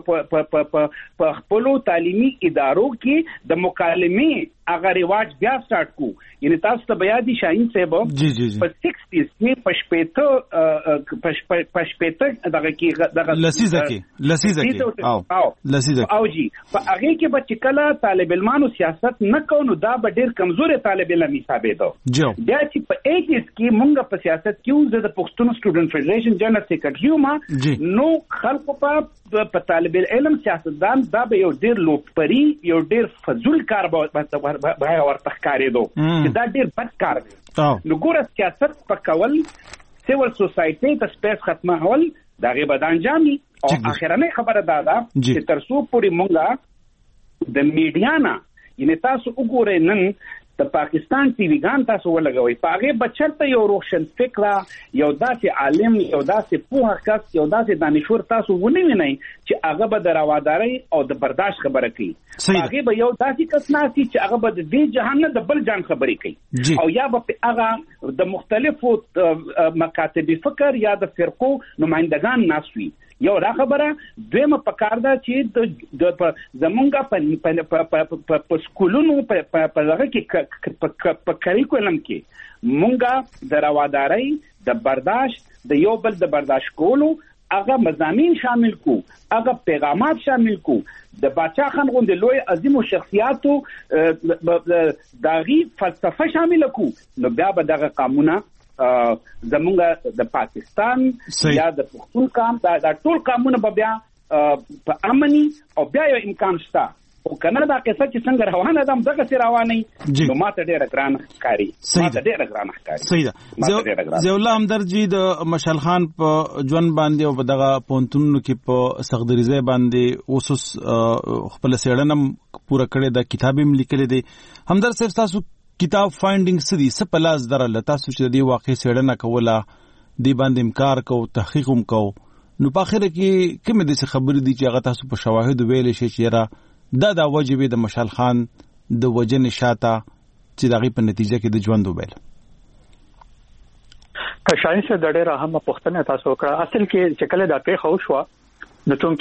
F: په خپلو تعلیمي ادارو کې د مکالمې هغه رواج بیا سٹارټ کو یعنی تاسو ته بیا دي شاهین صاحب
A: جی جی جی
F: په سکسټیز کې پښپېته پښپېته دغه کې دغه
A: لسیزه کې لسیزه کې او لسیزه
F: او جی په هغه کې به چې کله طالب علمانو سیاست نه کوو دا به ډېر کمزوري طالب علم حسابېدو بیا چې په ایټیز کې مونږ په سیاست کې زه د پښتون سټوډنټ فدریشن جنرال سیکریټری یم نو خلکو په په طالب علم سیاستدان دا به یو ډېر لوپري یو ډېر فضول کار به بیا ورته ښکارېدو چې دا ډېر بد کار دی. نو ګوره سیاست پکول سیول سوسایټي ته سپیس ختمول د هغې به د انجامي او اخرنۍ خبره دا ده چې تر څو پورې مونږه د میډیا نه یعنې تاسو وګورئ نن د پاکستان ټي وی ګان تاسو ولګوي پاغه بچته یو روشن فکر یو داسې عالم یو داسې پوهه کس یو داسې دانشور تاسو ونی وینئ چې هغه به د رواداري او د برداشت خبره کوي هغه به یو داسې کس ناسي چې هغه به د دې جهان نه د بل جان خبرې کوي او یا به هغه د مختلفو مکاتبي فکر یا د فرقو نمائندگان ناسوي یو را خبره دویمه پکار ده چې د زمونږه په سکولونو په هغه کې په کریکولم کې مونږه د روادارۍ د برداشت د یو بل د برداشت کولو هغه مضامین شامل کو هغه پیغامات شامل کو د باچا خان غوندې لوی عظیم شخصیاتو داغي فلسفه شامل کو نو بیا به دغه قانونه زمونږ د پاکستان یا د پښتون قام دا ټول قانونه به بیا په امني او بیا یو امکان شته او کنه دا قصه چې څنګه روانه ده دغه سي روانه نو ماته ډېر ګران ښکاري ماته ډېر ګران ښکاري
A: صحیح ده زه الله همدرجی د مشال خان په ژوند باندې او دغه پونتونو کې په سغدریزه باندې اوسوس خپل سیړنم پوره کړی د کتابم لیکل دي همدر صرف تاسو کتاب فایندینګ سدي سپلاس درل تاسو چې د واقع سیړنه کوله دی باندې امکار کو تحقیق هم کو نو په اخر کې کوم د خبرې دي چې هغه تاسو په شواهد ویل شي چې را دا د واجبې د مشال خان د وجه نشاته چې دغه په نتیجه کې د ژوند وبېل
H: که شاین څه د ډېر اهمه پوښتنه تاسو وکړه اصل کې چې کله دا کې خو شو نو څنګه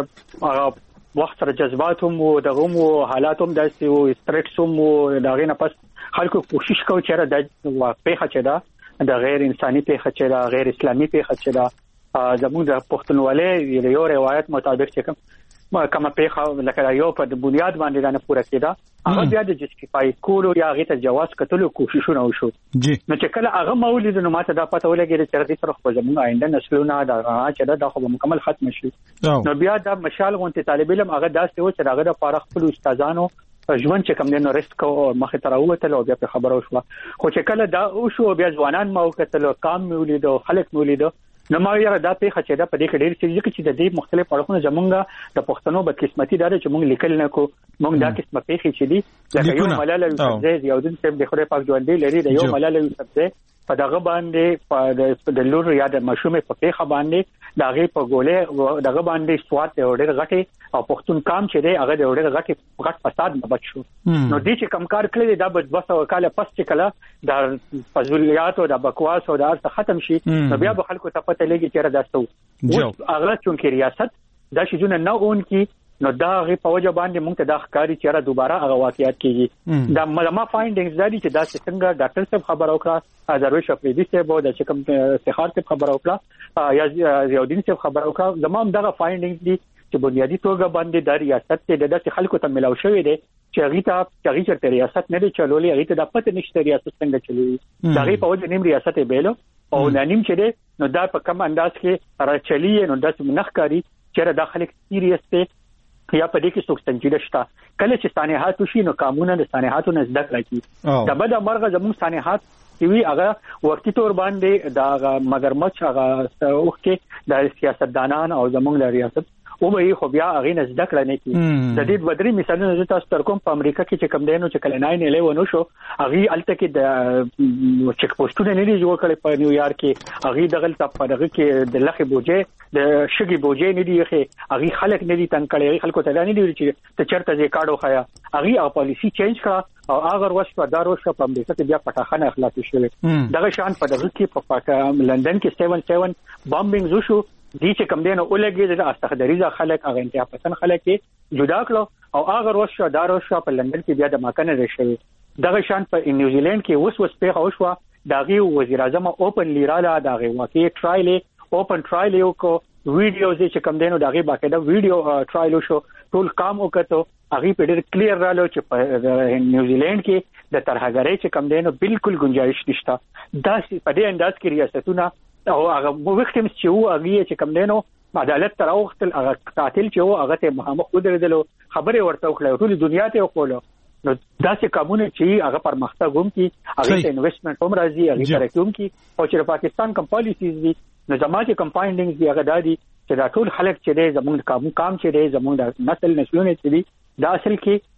H: کې هغه وخت سره جذبات هم او دغه مو حالات هم داسې او استریټس هم دغه نه پس خلکو کوشش کوي چې دا واقعي چې دا د غیر انساني پیښه چې دا غیر اسلامي پیښه چې دا زموږ د پښتونولۍ یو روایت مطابق چې کوم کما پیښه لکه یو په بنیاد باندې نه پوره کېده هغه بیا د جسټیفای کولو یا هغه ته جواز کتلو کوششونه وشو نو چې کله هغه مولید نو ماته دا پته ولګېده چې دې سره خو زموږ آینده نسلونه دا چې دا خو مکمل ختم شي نو بیا دا مشال غونته طالب علم هغه داسې و چې هغه د فارغ خپل استادانو ژوند چې کوم دینو ریسک او مخه تر اوته لو بیا په خبرو شو خو چې کله دا او شو بیا ځوانان ما وکتل کام مولید او خلک مولید نو ما یې را دا پیښه چې دا په دې کې ډېر څه چې د دې مختلف اړخونو زمونږه د پښتنو بدقسمتي دا چې مونږ لیکل نه کو مونږ دا قسمه پیښې چې دي لکه یو ملاله یوسفزۍ یو دین چې د خدای پاک ژوندې لري د یو ملاله یوسفزۍ په دغه باندې په د لور یا د مشومه په پیښه باندې دغه په ګولې دغه باندې سوات یو ډېر غټي او پښتون کام چې دی هغه د ډېر غټي غټ فساد نه بچ شو نو دې چې کمکار کړی دا به دوه کاله پس چې کله د فضولیات او د بکواس او د ارث ختم شي نو بیا به خلکو ته پته لګي چې را داستو اوس هغه چونکې ریاست دا شیونه نه اون کی نو دا غي په وجه باندې مونږ ته دا ښکاری چې را دوباره هغه واقعیت کیږي دا ما فایندینګز دا دي چې دا څنګه ډاکټر صاحب خبر وکړه درویش افریدي صاحب او د چکم استخار صاحب خبر وکړه یا زیاودین صاحب خبر وکړه زموږ دغه فایندینګز دي چې بنیادی توګه باندې د ریاست ته د داسې خلکو ته ملاو شوی دی چې هغه ته چې هغه چې ریاست نه دی چلولې هغه ته د پته نشته ریاست څنګه چلوي دا غي په وجه نیم ریاست بیلو او نیم چې دی نو دا په کوم انداز کې را چلی نو داسې منخکاری چې دا خلک سیریس ته یا په دې کې څوک سنجیده شته کله چې سانحات وشي نو قانون د سانحاتو نه زده کړي دا به د مرغه زموږ سانحات چې وی هغه وختي تور باندې دا مگرمچ هغه اوخته د سیاستدانان او زموږ د ریاست او به خو بیا هغه نه زده کړنه کی د دې بدري مثالونه چې تاسو تر کوم په امریکا کې چې کم دینو چې کله ناین الیون شو هغه الته کې د چک پوسټونه نه دی جوړ کړي په نیویارک کې هغه دغه ته په دغه کې د لخي بوجه د شګي بوجه نه دی خې هغه خلک نه دي تنگ کړي خلکو ته نه دی چې ته چرته ځې کاډو خیا هغه پالیسی چینج کړه او هغه ورشو دارو شو په امریکا کې بیا پټاخانه اخلاص شوه دغه شان په دغه کې په لندن کې سیون سیون بامبینګ وشو دي چې کم دینه اولګي د استخداریزه خلک هغه انتها پسند خلک کې جدا کړو او هغه ورشو دارو شو په لندن کې بیا د ماکنه رشوي دغه شان په نیوزیلند کې وس وس په اوشوا داغي وزیر اعظم اوپن لیراله داغي واقعي ټرایل اوپن ټرایل یو کو ویډیوز چې کم دینو داغي باقاعده ویډیو ټرایل شو ټول کام وکړو هغه په ډېر کلیر رالو چې په نیوزیلند کې د ترهګرۍ چې کم دینو بالکل گنجائش نشته دا په دې انداز کې ریاستونه او هغه وختم چې وو هغه چې کم دینو عدالت تر اوختل هغه قاتل چې وو هغه ته محمد ودرېدلو خبره ورته وکړه ټول دنیا ته وکړو نو دا چې کومونه چې هغه پرمختګ هم کی هغه ته انویسټمنټ هم راځي هغه ترقوم کی او چې پاکستان کوم پالیسیز دي نو زماده کوم فایندینګز دی هغه دادي چې دا ټول خلک چې زموږ کام کام چې زموږ د نسل نسلونه چې دي دا اصل کې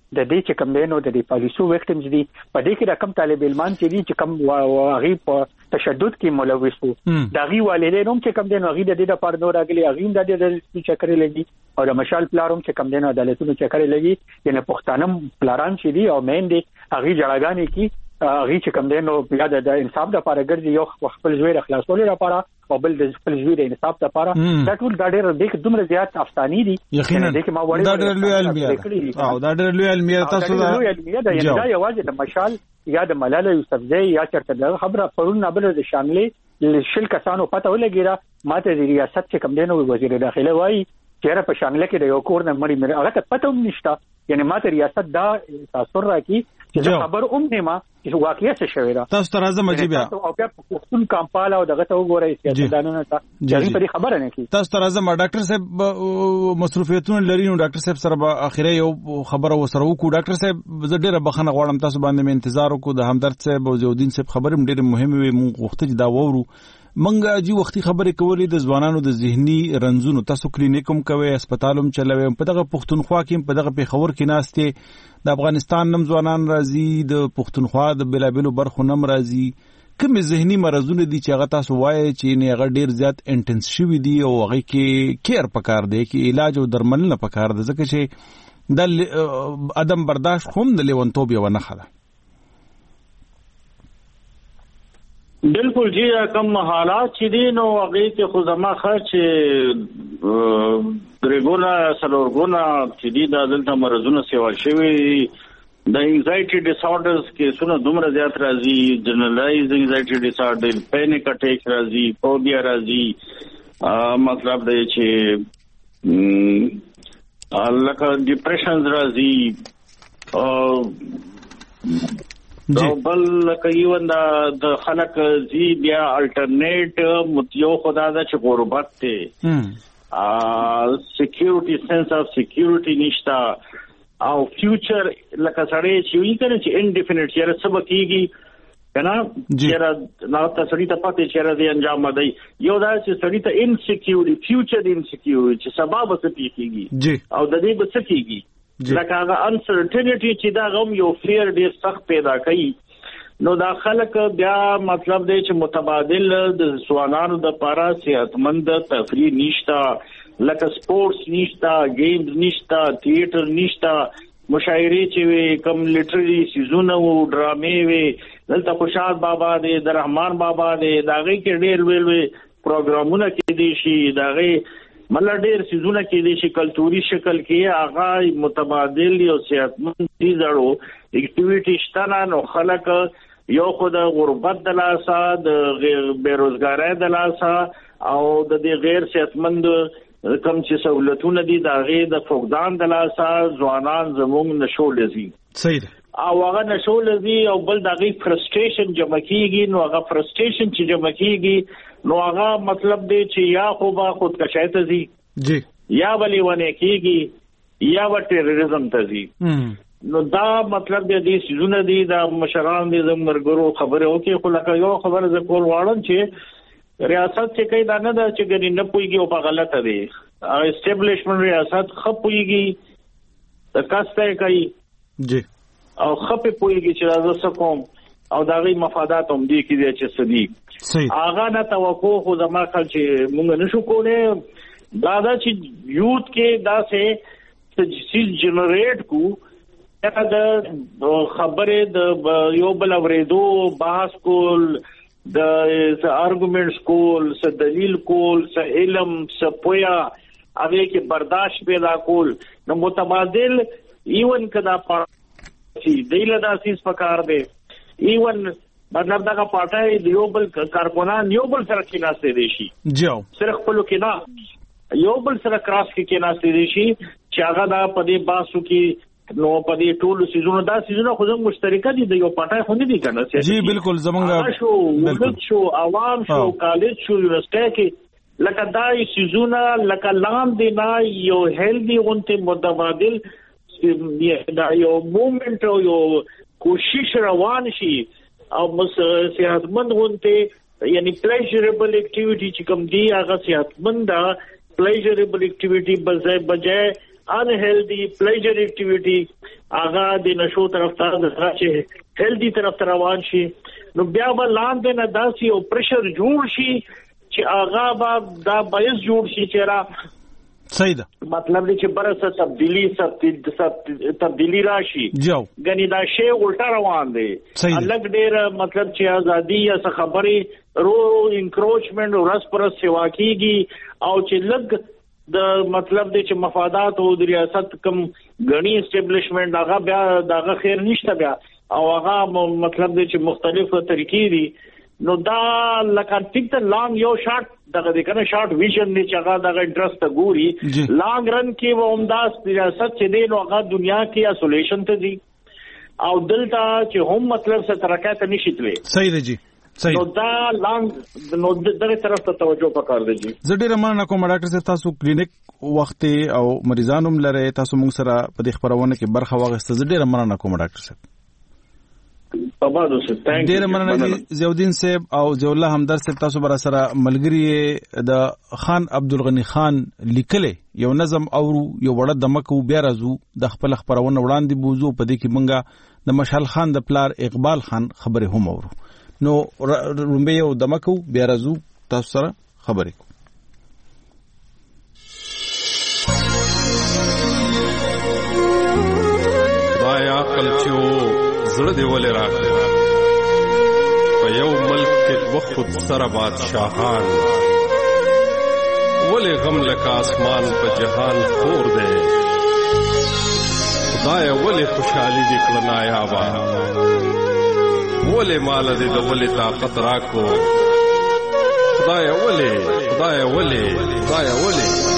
H: د دې چې کم دینو د پالیسو وکټمز دي په دې کې د کم طالب علمان چې دي چې کم واغي په تشدد کې ملوث وو دا غي والدین هم چې کم دینو غي د دې د پاره نور راغلي غي د دې د چکرې لګي او د مشال پلاروم چې کم دینو عدالتونو چکرې لګي یعنی پښتانم پلاران چې دي او مین دي غي جړاګانی کې غي چې کم دینو بیا د انصاف د لپاره ګرځي یو خپل زوی خلاصولو لپاره او بل د خپل زوی د انصاف لپاره دا ټول دا ډېر د دومره زیات افسانې دي
A: یقینا دا ډېر لوی علمي او دا ډېر لوی علمي تاسو دا لوی علمي دا یوازې د مشال یا د ملاله یوسفزۍ یا چرته د خبره پرون نابل د شاملې شل کسانو پته ولګیره ماته د ریاست چې کم دینو وزیر داخله وایي چیرې په شاملې کې د یو کور نه مړی مړ هغه ته پته هم نشته یعنی ماته ریاست دا تاثیر راکړي چې خبر اوم نه ما چې واقعیا څه شوی دا تاسو تر ازم عجیب
H: او بیا پښتون کمپاله او دغه ته وګورئ سیاستدانونه ته چې په خبره نه کی
A: تاسو تر ازم ډاکټر صاحب مصروفیتونه لري نو ډاکټر صاحب سره به اخیره یو خبره وسره وکړو ډاکټر صاحب زه ډیره بخنه غواړم تاسو باندې مې انتظار وکړو د همدرد صاحب او زیودین صاحب خبرې ډیره مهمه وي مونږ وخت دا وورو منګه جی وختي خبرې کولې د ځوانانو د ذهني رنځونو تاسو کلینیکوم کوي هسپتالوم چلوي په دغه پښتونخوا کې په دغه پیښور کې ناشته د افغانستان نم ځوانان راځي د پښتونخوا د بلابلو برخو نم راځي کوم ذهني مرزونه دي چې هغه تاسو وایي چې نه هغه ډیر زیات انټنس شوی دي او هغه کې کیر پکار دی کې علاج او درملنه پکار ده ځکه چې د ادم برداشت هم د لیونتوب یو نه خله
G: بالکل جی کم حالات چې دي نو هغه کې خو زما خرچ درګونا سلورګونا چې دي د دلته مرزونه سیوا شوی د انزایټي ډیس آرډرز کې څونه دومره زیات راځي جنرالایز انزایټي ډیس آرډر پینیک اٹیک راځي فوبیا راځي مطلب دی چې لکه ډیپریشن راځي او دا بل کوي د خلک زی بیا الټرنیټ متیو خدا دا چې غربت ته ا سکیورټي سنس اف سکیورټي نشتا او فیوچر لکه سړی چې وی کنه چې انډیفینټ چیرې سبا کیږي کنه چیرې نو تاسو ته پاتې چیرې دی انجام دی یو دا چې سړی ته انسکیورټي فیوچر انسکیورټي چې سبب څه کیږي او د دې به څه کیږي لکه هغه انسرټینټی چې دا غو یو فیر ډیر سخت پیدا کوي نو دا خلک بیا مطلب دی چې متبادل د ځوانانو د لپاره صحتمند تفریح نشتا لکه سپورتس نشتا گیمز نشتا تھیټر نشتا مشاعرې چې کم لټري سيزونه او ډرامې وي دلته خوشحال بابا دی د رحمان بابا دی دا غي کې ډیر ویل وی پروګرامونه کې دي شي دا غي مله ډیر سيزونه کې دي چې کلتوري شکل کې هغه متبادل او صحتمند دي زړو اکټیویټی شته نو خلک یو خو د غربت د لاسه د بیروزګارۍ د لاسه او د دې غیر صحتمند کم چې سہولتونه دي دا غي د فقدان د لاسه ځوانان زموږ نشو لذي
A: صحیح
G: او هغه نشو لذي او بل د غي فرستریشن جمع کیږي نو هغه فرستریشن چې جمع کیږي نو هغه مطلب دی چې یا خو با خودکشي ته زی
A: جی
G: یا ولې ونه کیږي یا و ټیرریزم ته زی نو دا مطلب دی د سيزونه دي د مشران دي د مرګرو خبره او کې خو لکه یو خبره ز کول واړم چې ریاست چې کای دا نه دا چې ګنې نه پويږي او په غلطه دی اسټابلیشمنت ریاست خپويږي د کاسته کوي
A: جی
G: او خپې پويږي چې راځه سکوم او دا غي مفادات هم دي کې چې صدیق
A: صحیح
G: اغه نه توقع خو زما خل چې مونږ نشو کوله دا دا چې یوت کې دا سه تجسیس جنریټ کو دا د خبره د یو بل اوریدو بحث کول د ارګومنټس کول س دلیل کول س علم س پویا هغه کې برداشت پیدا کول نو متبادل ایون کدا پاره دیله د اساس پکار دی ایون مطلب دا پټای یو بل کارکونان یو بل سره کې ناشته دي شي
A: جو
G: صرف په لو کې نه یو بل سره کراس کې کې ناشته دي شي چې هغه دا په دې باسو کې نو په دې ټولو سيزونو دا سيزونه خو زموږ مشترکه دي د یو پټای خو نه دي کنه
A: جی بالکل زمونږ
G: شو ولود شو عوام شو کالج شو یونیورسيټي کې لکه دا سيزونه لکه لاندې نه یو هیلدي غونته متبادل دا یو موومېنټ او یو کوشش روان شي او مس صحتمند غونته یعنی پلیجریبل اکټیویټي چې کوم دی هغه صحتمند پلیجریبل اکټیویټي بځای بځای
K: ان هیلدی پلیجر اکټیویټي هغه د نشو طرف ته راځي هیلدی طرف ته روان شي نو بیا به لاندې نه داسي او پرشر جوړ شي چې هغه به دا باعث جوړ شي چې را
A: صحیح ده
K: مطلب دی چې برسه تبدیلی سب تبدیلی راشي
A: جو
K: غنی دا شی الټا روان دی الګ ډیر مطلب چې ازادي یا څه خبري رو انکروچمنت او رس پرس سیوا کیږي او چې لګ د مطلب دی چې مفادات او د ریاست کم غنی اسټابلیشمنت هغه بیا دغه خیر نشته بیا او هغه مطلب دی چې مختلفه طریقې دي نو دا لکه ټیک ته لانګ یو شارټ دغه د کنه شارټ ویژن نه چې هغه دغه انټرست ګوري لانګ رن کې و عمداس ریاست چې دی نو هغه دنیا کې اسولیشن ته دي او دلته چې هم مطلب څه ترکات نشي تللی
A: صحیح دی جی صحیح
K: نو دا لانګ نو دغه طرف ته توجه وکړ دی جی
A: زه ډیر مننه کوم ډاکټر صاحب تاسو کلینیک وخت او مریضانو لره تاسو موږ سره په دې خبرونه کې برخه واغسته زه ډیر مننه کوم ډاکټر صاحب ډیر مننه زیودین صاحب او ضیاء الله همدرد صاحب تاسو بر سره ملګری د خان عبدالغنی خان لیکلې یو نظم او یو وړه دمکو بیا راځو د خپل خبرونه وړاندې بوزو په دې کې مونږه د مشعل خان د پلار اقبال خان خبره هم اورو نو رومبه یو دمکو بیا راځو تاسو سره خبرې کو
L: دایا کلچو زړه دی ولې راغلی په یو ملک کې وخت سره بادشاہان ولې غم لکه اسمان په جهان خور دی خدای ولې خوشحالي دې کړه نایابه ولې مال دې د ولې طاقت راکو خدای ولې خدای ولې خدای ولې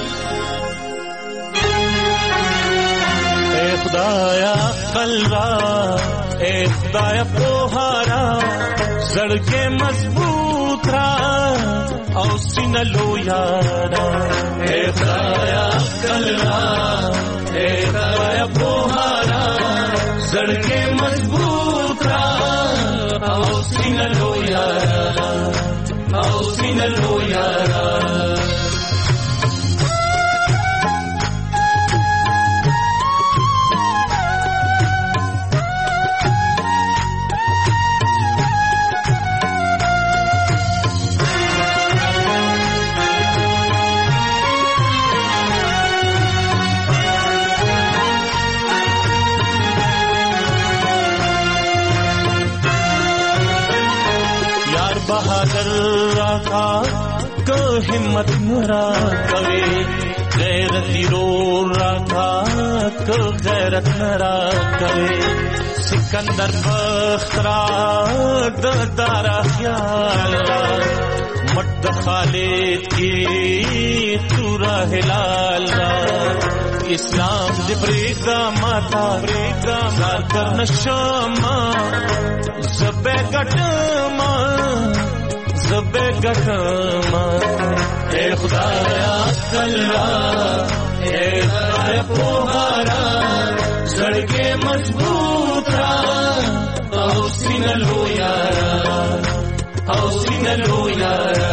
M: خدایا قلبا اے خدایا پوهارا زړګې مضبوط را او سینه لویارا اے خدایا قلبا اے خدایا پوهارا زړګې مضبوط را او سینه لویارا او سینه لویارا बहादुर राखा को हिम्मत नरा कवे गैरती रो राखा को गैरत नरा कवे सिकंदर बख्तरा दारा ख्याल मर्द खालिद की तूरा हिलाल इस्लाम दे ब्रेका माता ब्रेका साकर नशमा ज़बे गटमा ज़बे गटमा ए खुदाया कल्ला ए खुदाया पोहारा सड़के मजबूत रा औसी न लो यारा औसी न लो यारा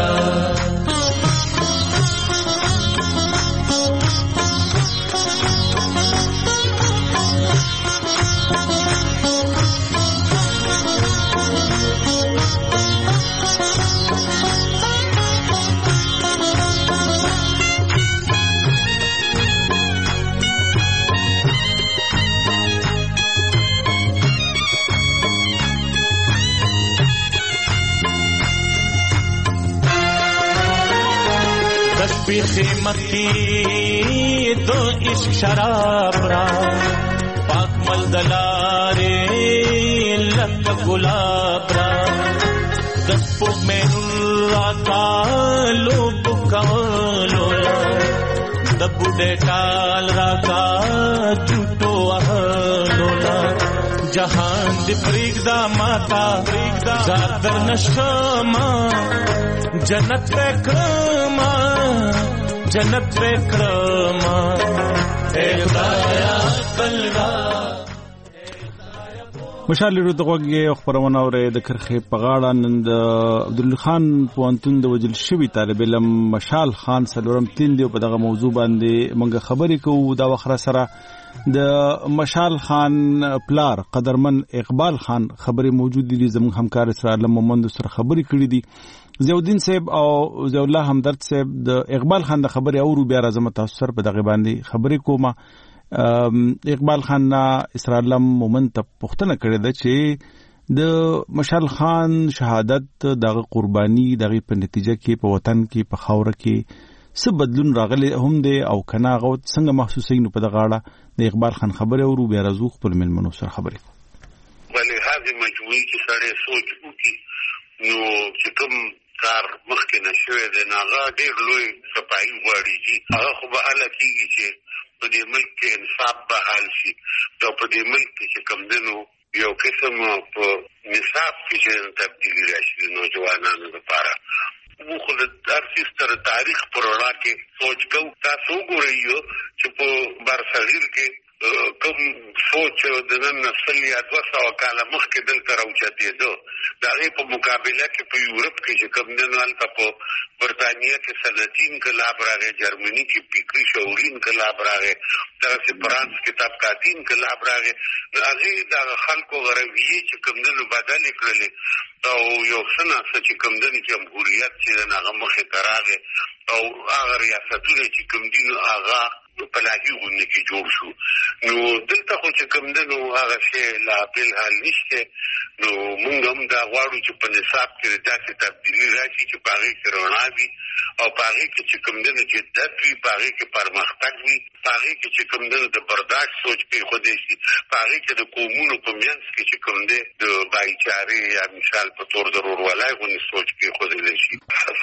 M: क़ीमत की दो इश्क शराब रा पाक मलदलारे लक गुलाब रा दस्पो में राता लोब कालोला दबुडे टाल राता झूठो अहलोला जहान दी फ्रीगदा माता फ्रीगदा ज़ादर नशमा जन्नत पे क्रमा जन्नत पे क्रमा ए खुदाया कल्ला
A: مشال ورو دغه خبرونه اوره د کرخه په غاړه نن د عبدالله خان پوانتون د وجل شوی طالب علم مشال خان سلورم تین دی په دغه موضوع باندې موږ خبرې کوو دا وخره سره د مشال خان پلار قدرمن اقبال خان خبرې موجود دي زموږ همکار اسرائیل محمد سره خبرې کړې دي زیودین صاحب او زی الله همدرد صاحب د اقبال خان د خبرې اورو بیا راځم تاسو سره په دغه باندې خبرې کوم اقبال خان اسرائیل مومن ته پوښتنه کړې ده چې د مشال خان شهادت دغه قرباني دغه په نتیجه کې په وطن کې په خاور کې څه بدلون راغلی هم دی او کنه غو څنګه محسوسین په دغه اړه د اقبال خان خبره ورو بیا رزو خپل ملمنو سره خبرې
N: ولې هغه مجموعي چې سره سوچ وکړي نو چې کوم کار مخکې نشوي د ناغه ډېر لوی صفایي غواړي هغه خو به اله کیږي چې په دې ملک کې انصاف به حل شي دا په دې ملک کې چې کم دنو یو قسم په نصاب کې چې تبدیلی راشي د نوجوانانو لپاره موږ خو د درس تر تاریخ پر وړاندې کې سوچ کوو تاسو ګورئ چې په برصغیر کې کوم سوچ د نن نسل یا دوه سوه کاله مخکې دلته راوچتېده د هغې په مقابله کې په یورپ کې چې کوم دنو هلته په برطانیه کې صنعتي انقلاب راغی جرمني کې فکري شعوري انقلاب راغی دغسې فرانس کې طبقاتي انقلاب راغی نو هغې دغه خلکو رویې چې کوم دنو بدلې کړلې او یو څه ناڅه چې کوم دنو جمهوریت چې د هغه مخې ته راغی او هغه ریاستونه چې کوم دي نو هغه په لاهي غونډه کې جوړ شو نو دلته خو چې کوم دنو هغه شی لا بل حل نشته نو موږ هم دا غواړو چې په نصاب کې داسې تبدیلي راشي چې په هغې کې رڼا وي او په هغې کې چې کوم دنو جدت وي په هغې کې پرمختګ وي په هغې کې چې کوم دنو د برداشت سوچ پرېښودی شي په هغې کې د قومونو په منځ کې چې کوم دی د بایچارې یا مثال په طور د ورورولۍ غوندې سوچ پرېښودلی شي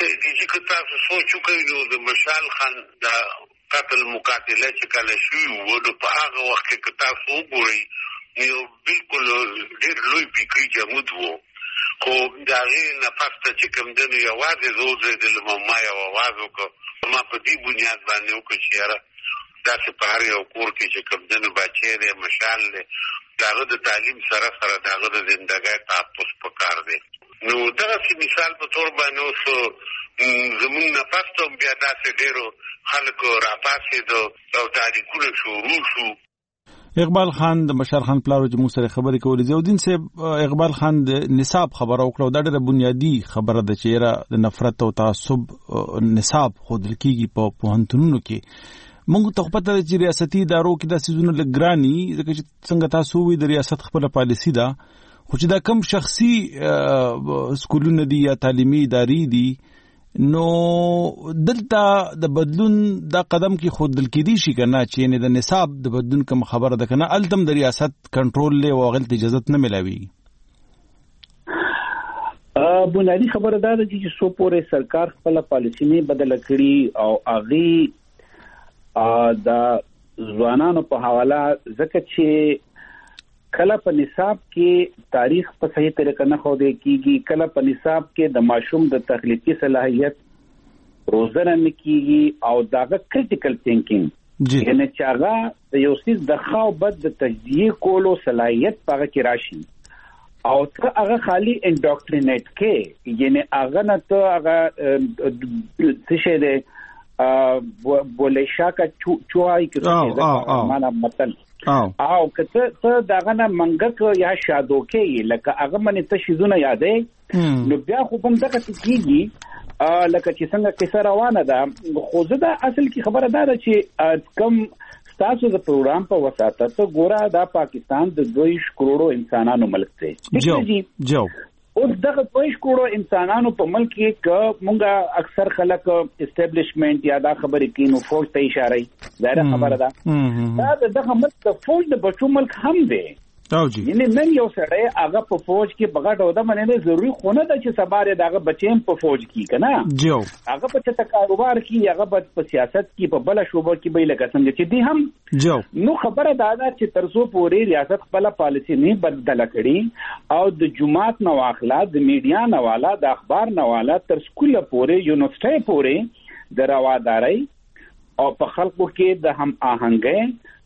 N: چې که تاسو سوچ وکړئ نو د مشال خان د قتل مقاتله چې کله شوي وو نو په هغه وخت کې که تاسو وګورئ یو بالکل ډېر لوی فکري جمود وو خو د هغې نه پسته چې کوم دی نو یوازې زه وځېدلم او ما یو اواز وکړ ما په دې بنیاد باندې وکړ چې یاره داسې په هر یو کور کې چې کوم دی نو بچی دی مشال دی د هغه د تعلیم سره سره د هغه د زندګۍ تحفظ پکار دی نو دغسې مثال په طور باندې اوس زمونږ نه پسته هم بیا داسې ډېرو خلکو راپاڅېدو او تحریکونه شروع شو
A: اقبال خان د مشال خان پلار چې موږ سره خبرې کولې زیودین صاحب اقبال خان د نصاب خبره وکړه دا ډېره بنیادي خبره ده چې یاره د نفرت او تعصب نصاب ښودل کېږي په پوهنتونونو کې موږ ته خو پته ده چې ریاستي ادارو کې دا څیزونه لږ ګران دي ځکه چې څنګه تاسو ووایي د ریاست خپله پالیسي ده خو چې دا کم شخصي سکولونه دي یا تعلیمي ادارې دي نو دلته د بدلون دا قدم کې خودل کېدی شي کنه چې یعنی د نصاب د بدلون کوم خبره ده کنه التم د ریاست کنټرول له واغل اجازه نه ملاوي
F: ا بنیادی خبره ده چې سو پورې سرکار خپل پالیسی نه بدل کړي او اغي دا ځوانانو په حواله ځکه چې کله په نصاب کې تاریخ په صحیح طریقه نه خوده کیږي کله په نصاب کې د ماشوم د تخلیقي صلاحیت روزنه نه کیږي او داغه کریټیکل تھینکینګ یعنی چې هغه د یو څه د خو بد د تجزیه کولو صلاحیت پاره کې راشي او ته هغه خالی انډوکټرینیټ کې یعنی هغه نه ته هغه څه شه ده بولشا کا چوای کې معنا مطلب او کته ته داغه نه منګک یا شادو کې لکه هغه منې ته شیزونه یادې نو بیا خو هم دغه کیږي لکه چې څنګه کیسه روانه ده خو زه دا اصل کې خبره ده چې کم تاسو د پروګرام په وساته ته ګوره دا پاکستان د دوه کروڑو انسانانو ملک دی
A: جو جو
F: اوس دغه دوه کروڑو انسانانو په ملک کې ک مونږه اکثر خلک اسټابلیشمنت یا دا خبرې کینو فوج ته اشاره ظاهر خبره ده دا دغه ملک د فوج د بچو ملک هم دی یعنی نن یو سړی هغه په فوج کې بغټ او د مننه ضروری خونه ده چې سباره دغه بچیم په فوج کې کنه
A: جو
F: هغه په چته کاروبار کې هغه په سیاست کې په بل شوبه کې به لکه څنګه چې دی هم
A: جو
F: نو خبره دا ده چې ترڅو پورې ریاست خپل پالیسی نه بدل کړي او د جماعت نو اخلا د میډیا نو والا د اخبار نو والا تر سکول پورې یونیورسيټي پورې د روادارۍ او په خلکو کې د هم آهنګۍ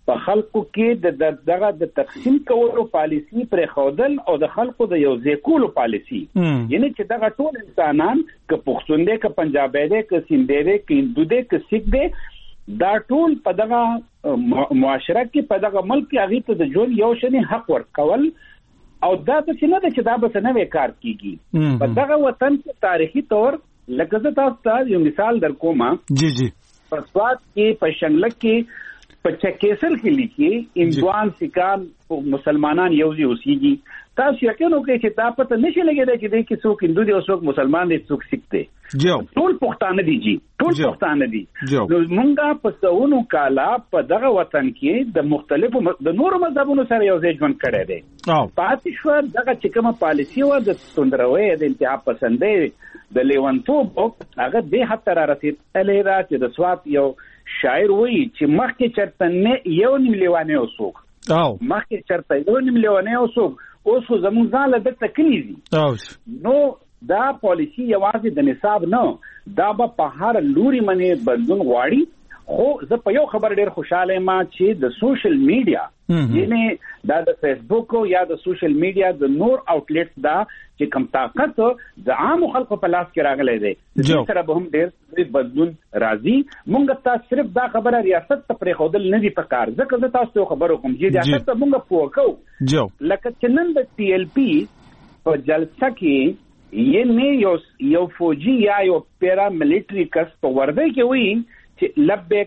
F: په خلکو کې د دغه د تقسیم کولو پالیسی پر خودل او د خلکو د یو ځای کولو پالیسی یعنی چې دغه ټول انسانان که پښتون دي که پنجابی دي که سیندی دي که هندو دي که سیک دي دا ټول په دغه معاشره کې په دغه ملک کې هغه ته د ژوند یو شنی حق ورکول او دا څه نه ده چې دا به څنګه کار کیږي په دغه وطن کې تاریخي طور لکه زه تاسو ته یو مثال درکوم
A: جی جی
F: په سواد کې په شنګلک کې په چکیسر کې لیکي اندوان سکان مسلمانان یوځي اوسېږي تاسو یقین وکړئ چې دا پته نشي لګیدای چې د کې څوک هندو دي او څوک مسلمان دي څوک سیک دي ټول پښتانه دي جی ټول پښتانه دي نو مونږه په څونو کاله په دغه وطن کې د مختلفو د نورو مذهبونو سره یو ځای ژوند کړی دی پاتې شو دغه چې کومه پالیسی و د توندروي د انتها پسندۍ د لیونتوب هغه د حتی را رسېدلې ده چې د سوات یو شاعر وایي چې مخکې چرته نه یو نیم لیوانې وڅوک مخکې چرته یو نیم لیوانې وڅوک اوس خو زموږ ځان له دغه کلیږي نو دا پالیسی یوازې د نصاب نه دا به په هر لوري باندې بدلون غواړي خو زه په یو خبر ډېر خوشاله یم چې د سوشل میډیا یعنی دا د فیسبوک یا د سوشل میډیا د نور آوټلیټس دا چې کم طاقت د عام خلکو په لاس کې راغلی دی د سره به هم ډېر بدلون راځي مونږ ته صرف دا خبره ریاست ته پرې خودل نه دی پکار ځکه زه تاسو ته خبرو کوم چې ریاست ته مونږ پوکو لکه چې نن د ټي ایل پی په جلسه کې یې یو یو فوجي یا یو پیرا ملټری کس په ورده کې وایي چې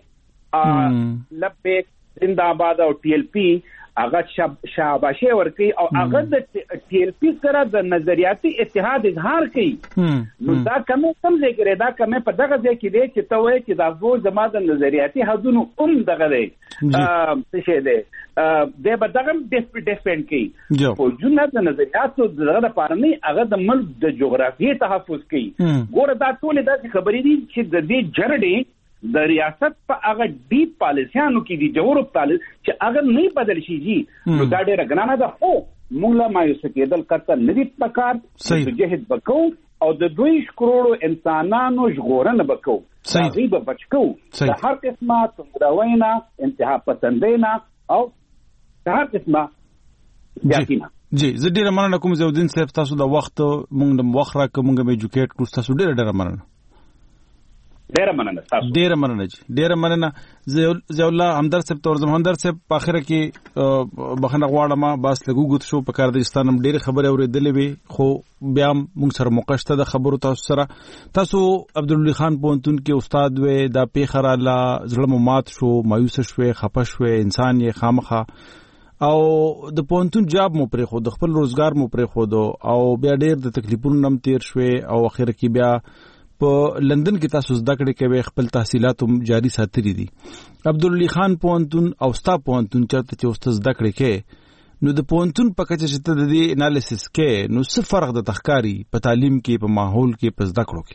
F: لبیک لبیک زنده‌باد او ټي ایل پی هغه شاباشي ورکي او هغه د ټي ایل پی سره د نظریاتي اتحاد اظهار کوي نو دا کوم کوم ځای کې دا کوم په دغه ځای کې دی چې ته وایې چې دا وو زما د نظریاتي حدونو هم دغه دی څه شي دی د بدغه ډیفرنٹ کوي او جنہ د نظریاتو دغه لپاره نه هغه د ملک د جغرافیې تحفظ کوي ګوره دا ټول د خبرې دي چې د دې جرړې د ریاست په هغه ډیپ پالیسیانو کې دي جوړو پالیس چې اگر نه بدل شي جی نو دا ډېر غنانه ده خو موږ لا مایوس کېدل کته نه دي پکار چې جهاد وکاو او د دوه کروڑو انسانانو ژغورنه وکاو صحیح به بچو د هر قسمه تندروینا انتها پسندینا او د هر قسمه یقینا
A: جی زه ډېر مننه کوم زودین صاحب تاسو د وخت موږ د وخت را کوم موږ ایجوکیټ کړو تاسو ډېر ډېر مننه
F: ډیر مننه تاسو
A: ډیر مننه جی ډیر مننه زه الله همدرد صاحب تور زم همدرد صاحب په اخره کې بخنه غواړم باس لګو غوت شو په کار د استانم ډیر خبره اورېدلې وي خو بیا موږ سره موقشته د خبرو تاسو سره تاسو عبدالولي خان پونتون کې استاد وې دا پیخره لا زړه مات شو مایوس شو خپه شو انسان یې خامخه او د پونتون جاب مو پرې خو د خپل روزګار مو پرې خو او بیا ډیر د تکلیفونو نم تیر شو او اخر کې بیا په لندن کې تاسو زده کړې کوي خپل تحصیلات هم جاری ساتلي دي عبدالولي خان پونتون او ستا پونتون چرته چې استاد زده کړې کې نو د پونتون په کچه چې ته د دې انالیسس کې نو څه فرق د تخکاری په تعلیم کې په ماحول کې په زده کړو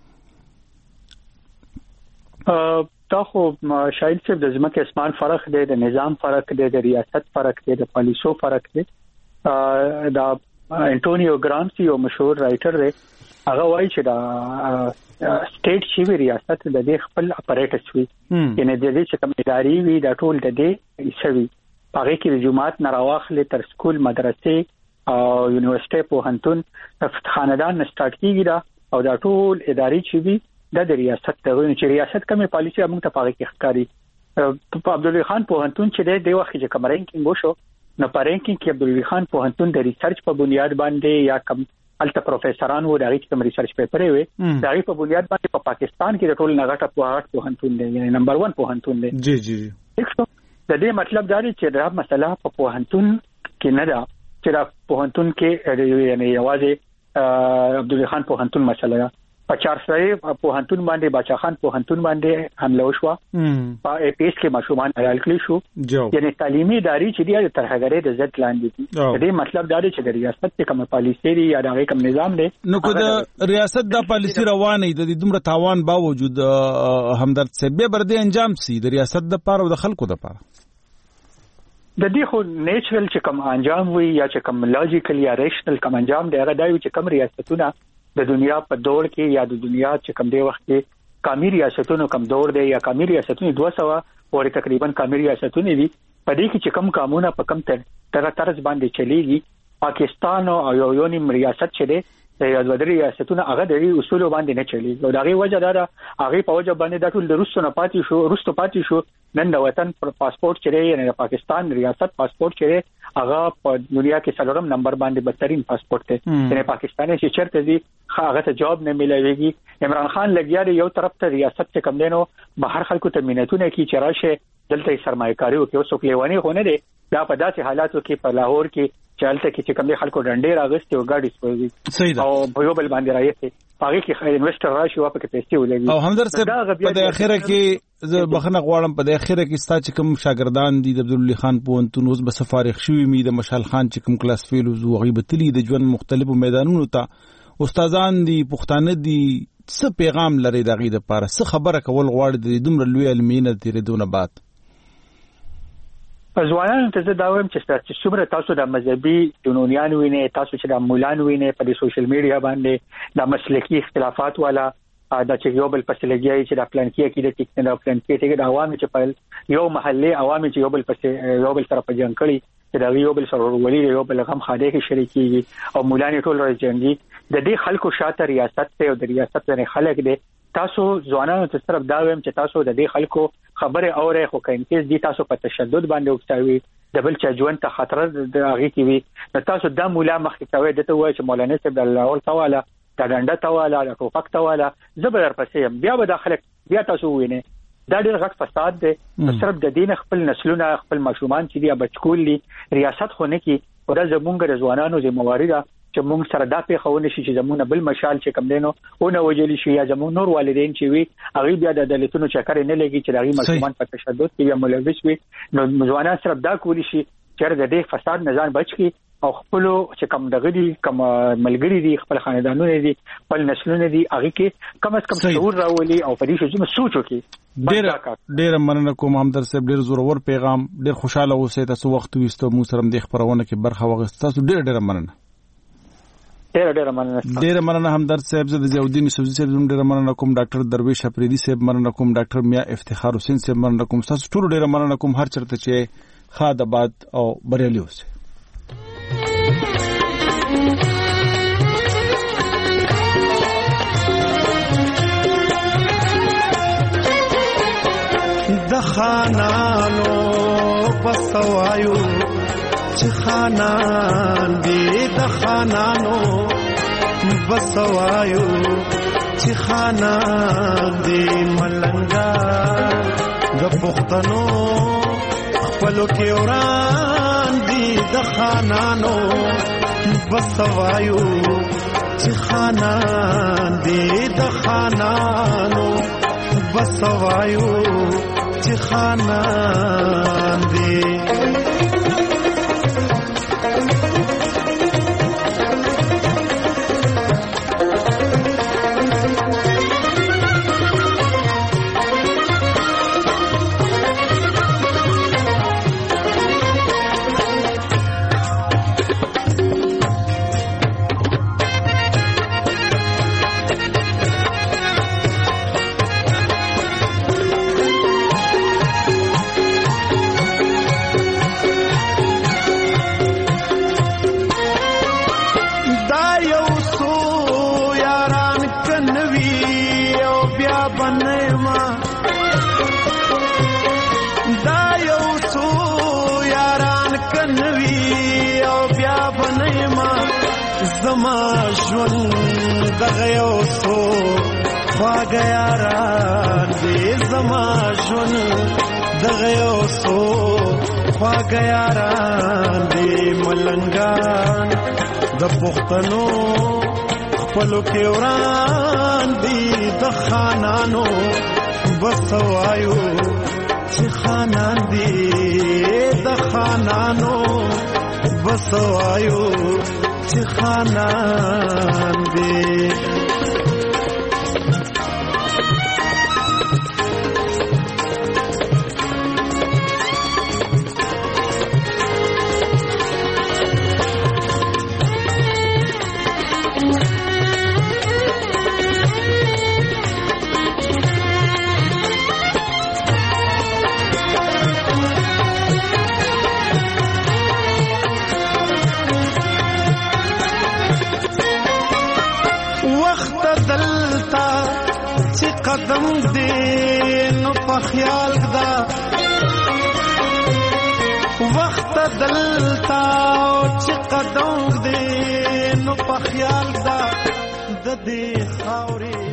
H: کې تا خو شاید چې د ځمکې اسمان فرق دی د نظام فرق دی د ریاست فرق دی د پالیسو فرق دی دا انټونیو ګرامسي یو مشهور رائټر دی هغه وایي چې دا سټیټ شي وی ریاست د دې خپل اپریټس وي یعنی د دې چې کوم ادارې وي دا ټول د دې شوی هغه کې د جماعت نراواخلې تر سکول مدرسې او یونیورسيټي په هنتون خاندان نستارت کیږي دا او دا ټول ادارې چې وي د ریاست ته وي چې ریاست کومه پالیسي موږ ته پاره کې ښکاری په عبدالولي خان په هنتون چې د وخت چې کوم رینکینګ وشو نو په رینکینګ کې عبدالولي خان په هنتون د ریسرچ په بنیاد باندې یا کوم الته پروفیسوران وو دغه کوم ریسرچ پیپر وي دغه په بنیاد باندې په پاکستان کې د ټول نغټه په هغه په هنتون دی یعنی نمبر ون په هنتون دی
A: جی جی جی
H: د دې مطلب دا دی چې دا مسله په هنتون کې نه ده چې دا په هنتون کې یعنی یوازې عبدالولي خان په هنتون مسله پچار سره په هنتون باندې باچا خان په هنتون باندې حمله وشو په ای پی ایس کې مشومان عیال کړی شو یعنی تعلیمي ادارې چې دی د ترهګرۍ د ضد لاندې دي دې مطلب دا دی چې د ریاست کوم پالیسي دی یا د کوم نظام دی
A: نو کو د ریاست د پالیسي روانه د دومره تاوان باوجود همدرد صاحب به بر دې انجام سي د ریاست د پاره او د خلکو د پاره
H: د دې خو نیچرل چې کوم انجام وي یا چې کوم لاجیکل یا ریشنل کوم انجام دی هغه دا چې کوم ریاستونه د دنیا په دور کې یا د دنیا چې کم دی وخت کې کامی ریاستونو کم دور دی یا کامی ریاستونو دوه سوه او تقریبا کامی ریاستونو دي پدې کې چې کوم قانون په کوم تر طرز باندې چلیږي پاکستان او یو یو نیم ریاست چې دی د ودري ریاستونو هغه د اصول باندې نه چلیږي او دغه وجه دا هغه په وجه باندې د ټول د روسو نه پاتې شو روسو پاتې شو نن د وطن پاسپورت چې دی نه پاکستان ریاست پاسپورت چې دی هغه په دنیا کې څلورم نمبر باندې بدترین پاسپورت دی چې پاکستاني چې چرته دی هغه ته جواب نه ملويږي عمران خان لګیا دی یو طرف ته ریاست څخه کم دینو بهر خلکو ته مينتونه کی چې راشه دلته سرمایه‌کاري او کې اوسو کلیوانی خونه دي دا په داسې حالاتو کې په لاهور کې چالت کې چې کوم دي خلکو ډنډې راغستي او ګاډي سپوږي او په یو بل باندې راځي هغه کې انویسټر راشي واپس کې پیسې ولګي
A: او همدر صاحب په د اخره کې زه بخنه غواړم په د اخره کې ستا چې کوم شاګردان دي د عبدالله خان پونتون اوس به سفارغ شوی می د مشال خان چې کوم کلاس فیل او غیبتلی د ژوند مختلفو میدانونو ته استادان دي پښتانه دي څه پیغام لري دغه د پاره څه خبره کول غواړي د دومره لوی علمینه تیرېدونه بعد
H: ځوانانو ته دا وایم چې څومره تاسو د مذهبي جنونیان وینئ تاسو چې د مولان وینئ په سوشل میډیا باندې د مسلکی اختلافات والا دا چې یو بل پسې لګیږي چې د پلان کې کې د ټیک نه پلان کې ته د عوامو چې په یو محلي عوامو چې یو بل پسې یو بل سره په جنگ کړي چې دا یو بل سره ورولي یو بل غم خاده کې شریکي او مولان ټول راځي د دې خلکو شاته ریاست ته او د ریاست نه خلک دي تاسو ځوانانو ته صرف دا وایم چې تاسو د دې خلکو خبره اورئ خو کینکس دي تاسو په تشدد باندې وکړئ د بل چا ژوند ته خطر د هغه کې وي تاسو د مولا مخکې کوي دته وایي چې مولانا صاحب الله اول تعالی دا ډنډه تواله دا ټوپک تواله زبر پسې بیا به داخله بیا تاسو وینئ دا ډېر غټ فساد دی صرف د دین خپل نسلونه خپل ماشومان چې دی بچکول دي ریاست خو نه کی او دا زمونږ ځوانانو ذمہواری ده چې موږ سره دا په خونه شي چې زمونه بل مشال چې کم دینو او نه وجلی شي یا زمون نور والدین چې وي هغه بیا د دولتونو چکر نه لګي چې هغه ماشومان په تشدد کې یا ملوث وي نو ځوانان صرف دا کولی شي چې د دې فساد نه ځان بچ کی او خپل چې کم دغه دي کم ملګری دي خپل خاندانونه دي خپل نسلونه دي هغه کې کم از کم شعور راولي او په دې شي سوچ وکړي
A: ډېر ډېر مننه کوم همدر صاحب ډېر زورور پیغام ډېر خوشاله اوسئ تاسو وخت وستو مو سره د خبرونه کې برخه واغست تاسو ډېر ډېر مننه
H: ډېر ډېر مننه
A: ډېر مننه همدر صاحب زه د ضیاءالدین یوسفزي صاحب ډېر مننه کوم ډاکټر درویش اپریدي صاحب مننه کوم ډاکټر میا افتخار حسین صاحب مننه کوم تاسو ټول ډېر مننه کوم هر چرته چې خاد آباد او بریالي اوسئ
O: د خانانو بسوایو چې خانان دی د خانانو بسوایو چې خانان دی ملنګا د پښتنو خپلو کې وران دی د خانانو بسوایو چې خانان دی د خانانو بسوایو چې خانان دی دغه یو څو خواږه یاران دې زما ژوند دغه یو څو خواږه یاران دې ملنګان د پښتنو خپلو کې وران دي د خانانو بسوایو چې خانان دي د خانانو بسوایو چې خانان دي قدم دې نو په خیال دا وخت دلتا چې قدم دې نو په خیال دا د دې خاورې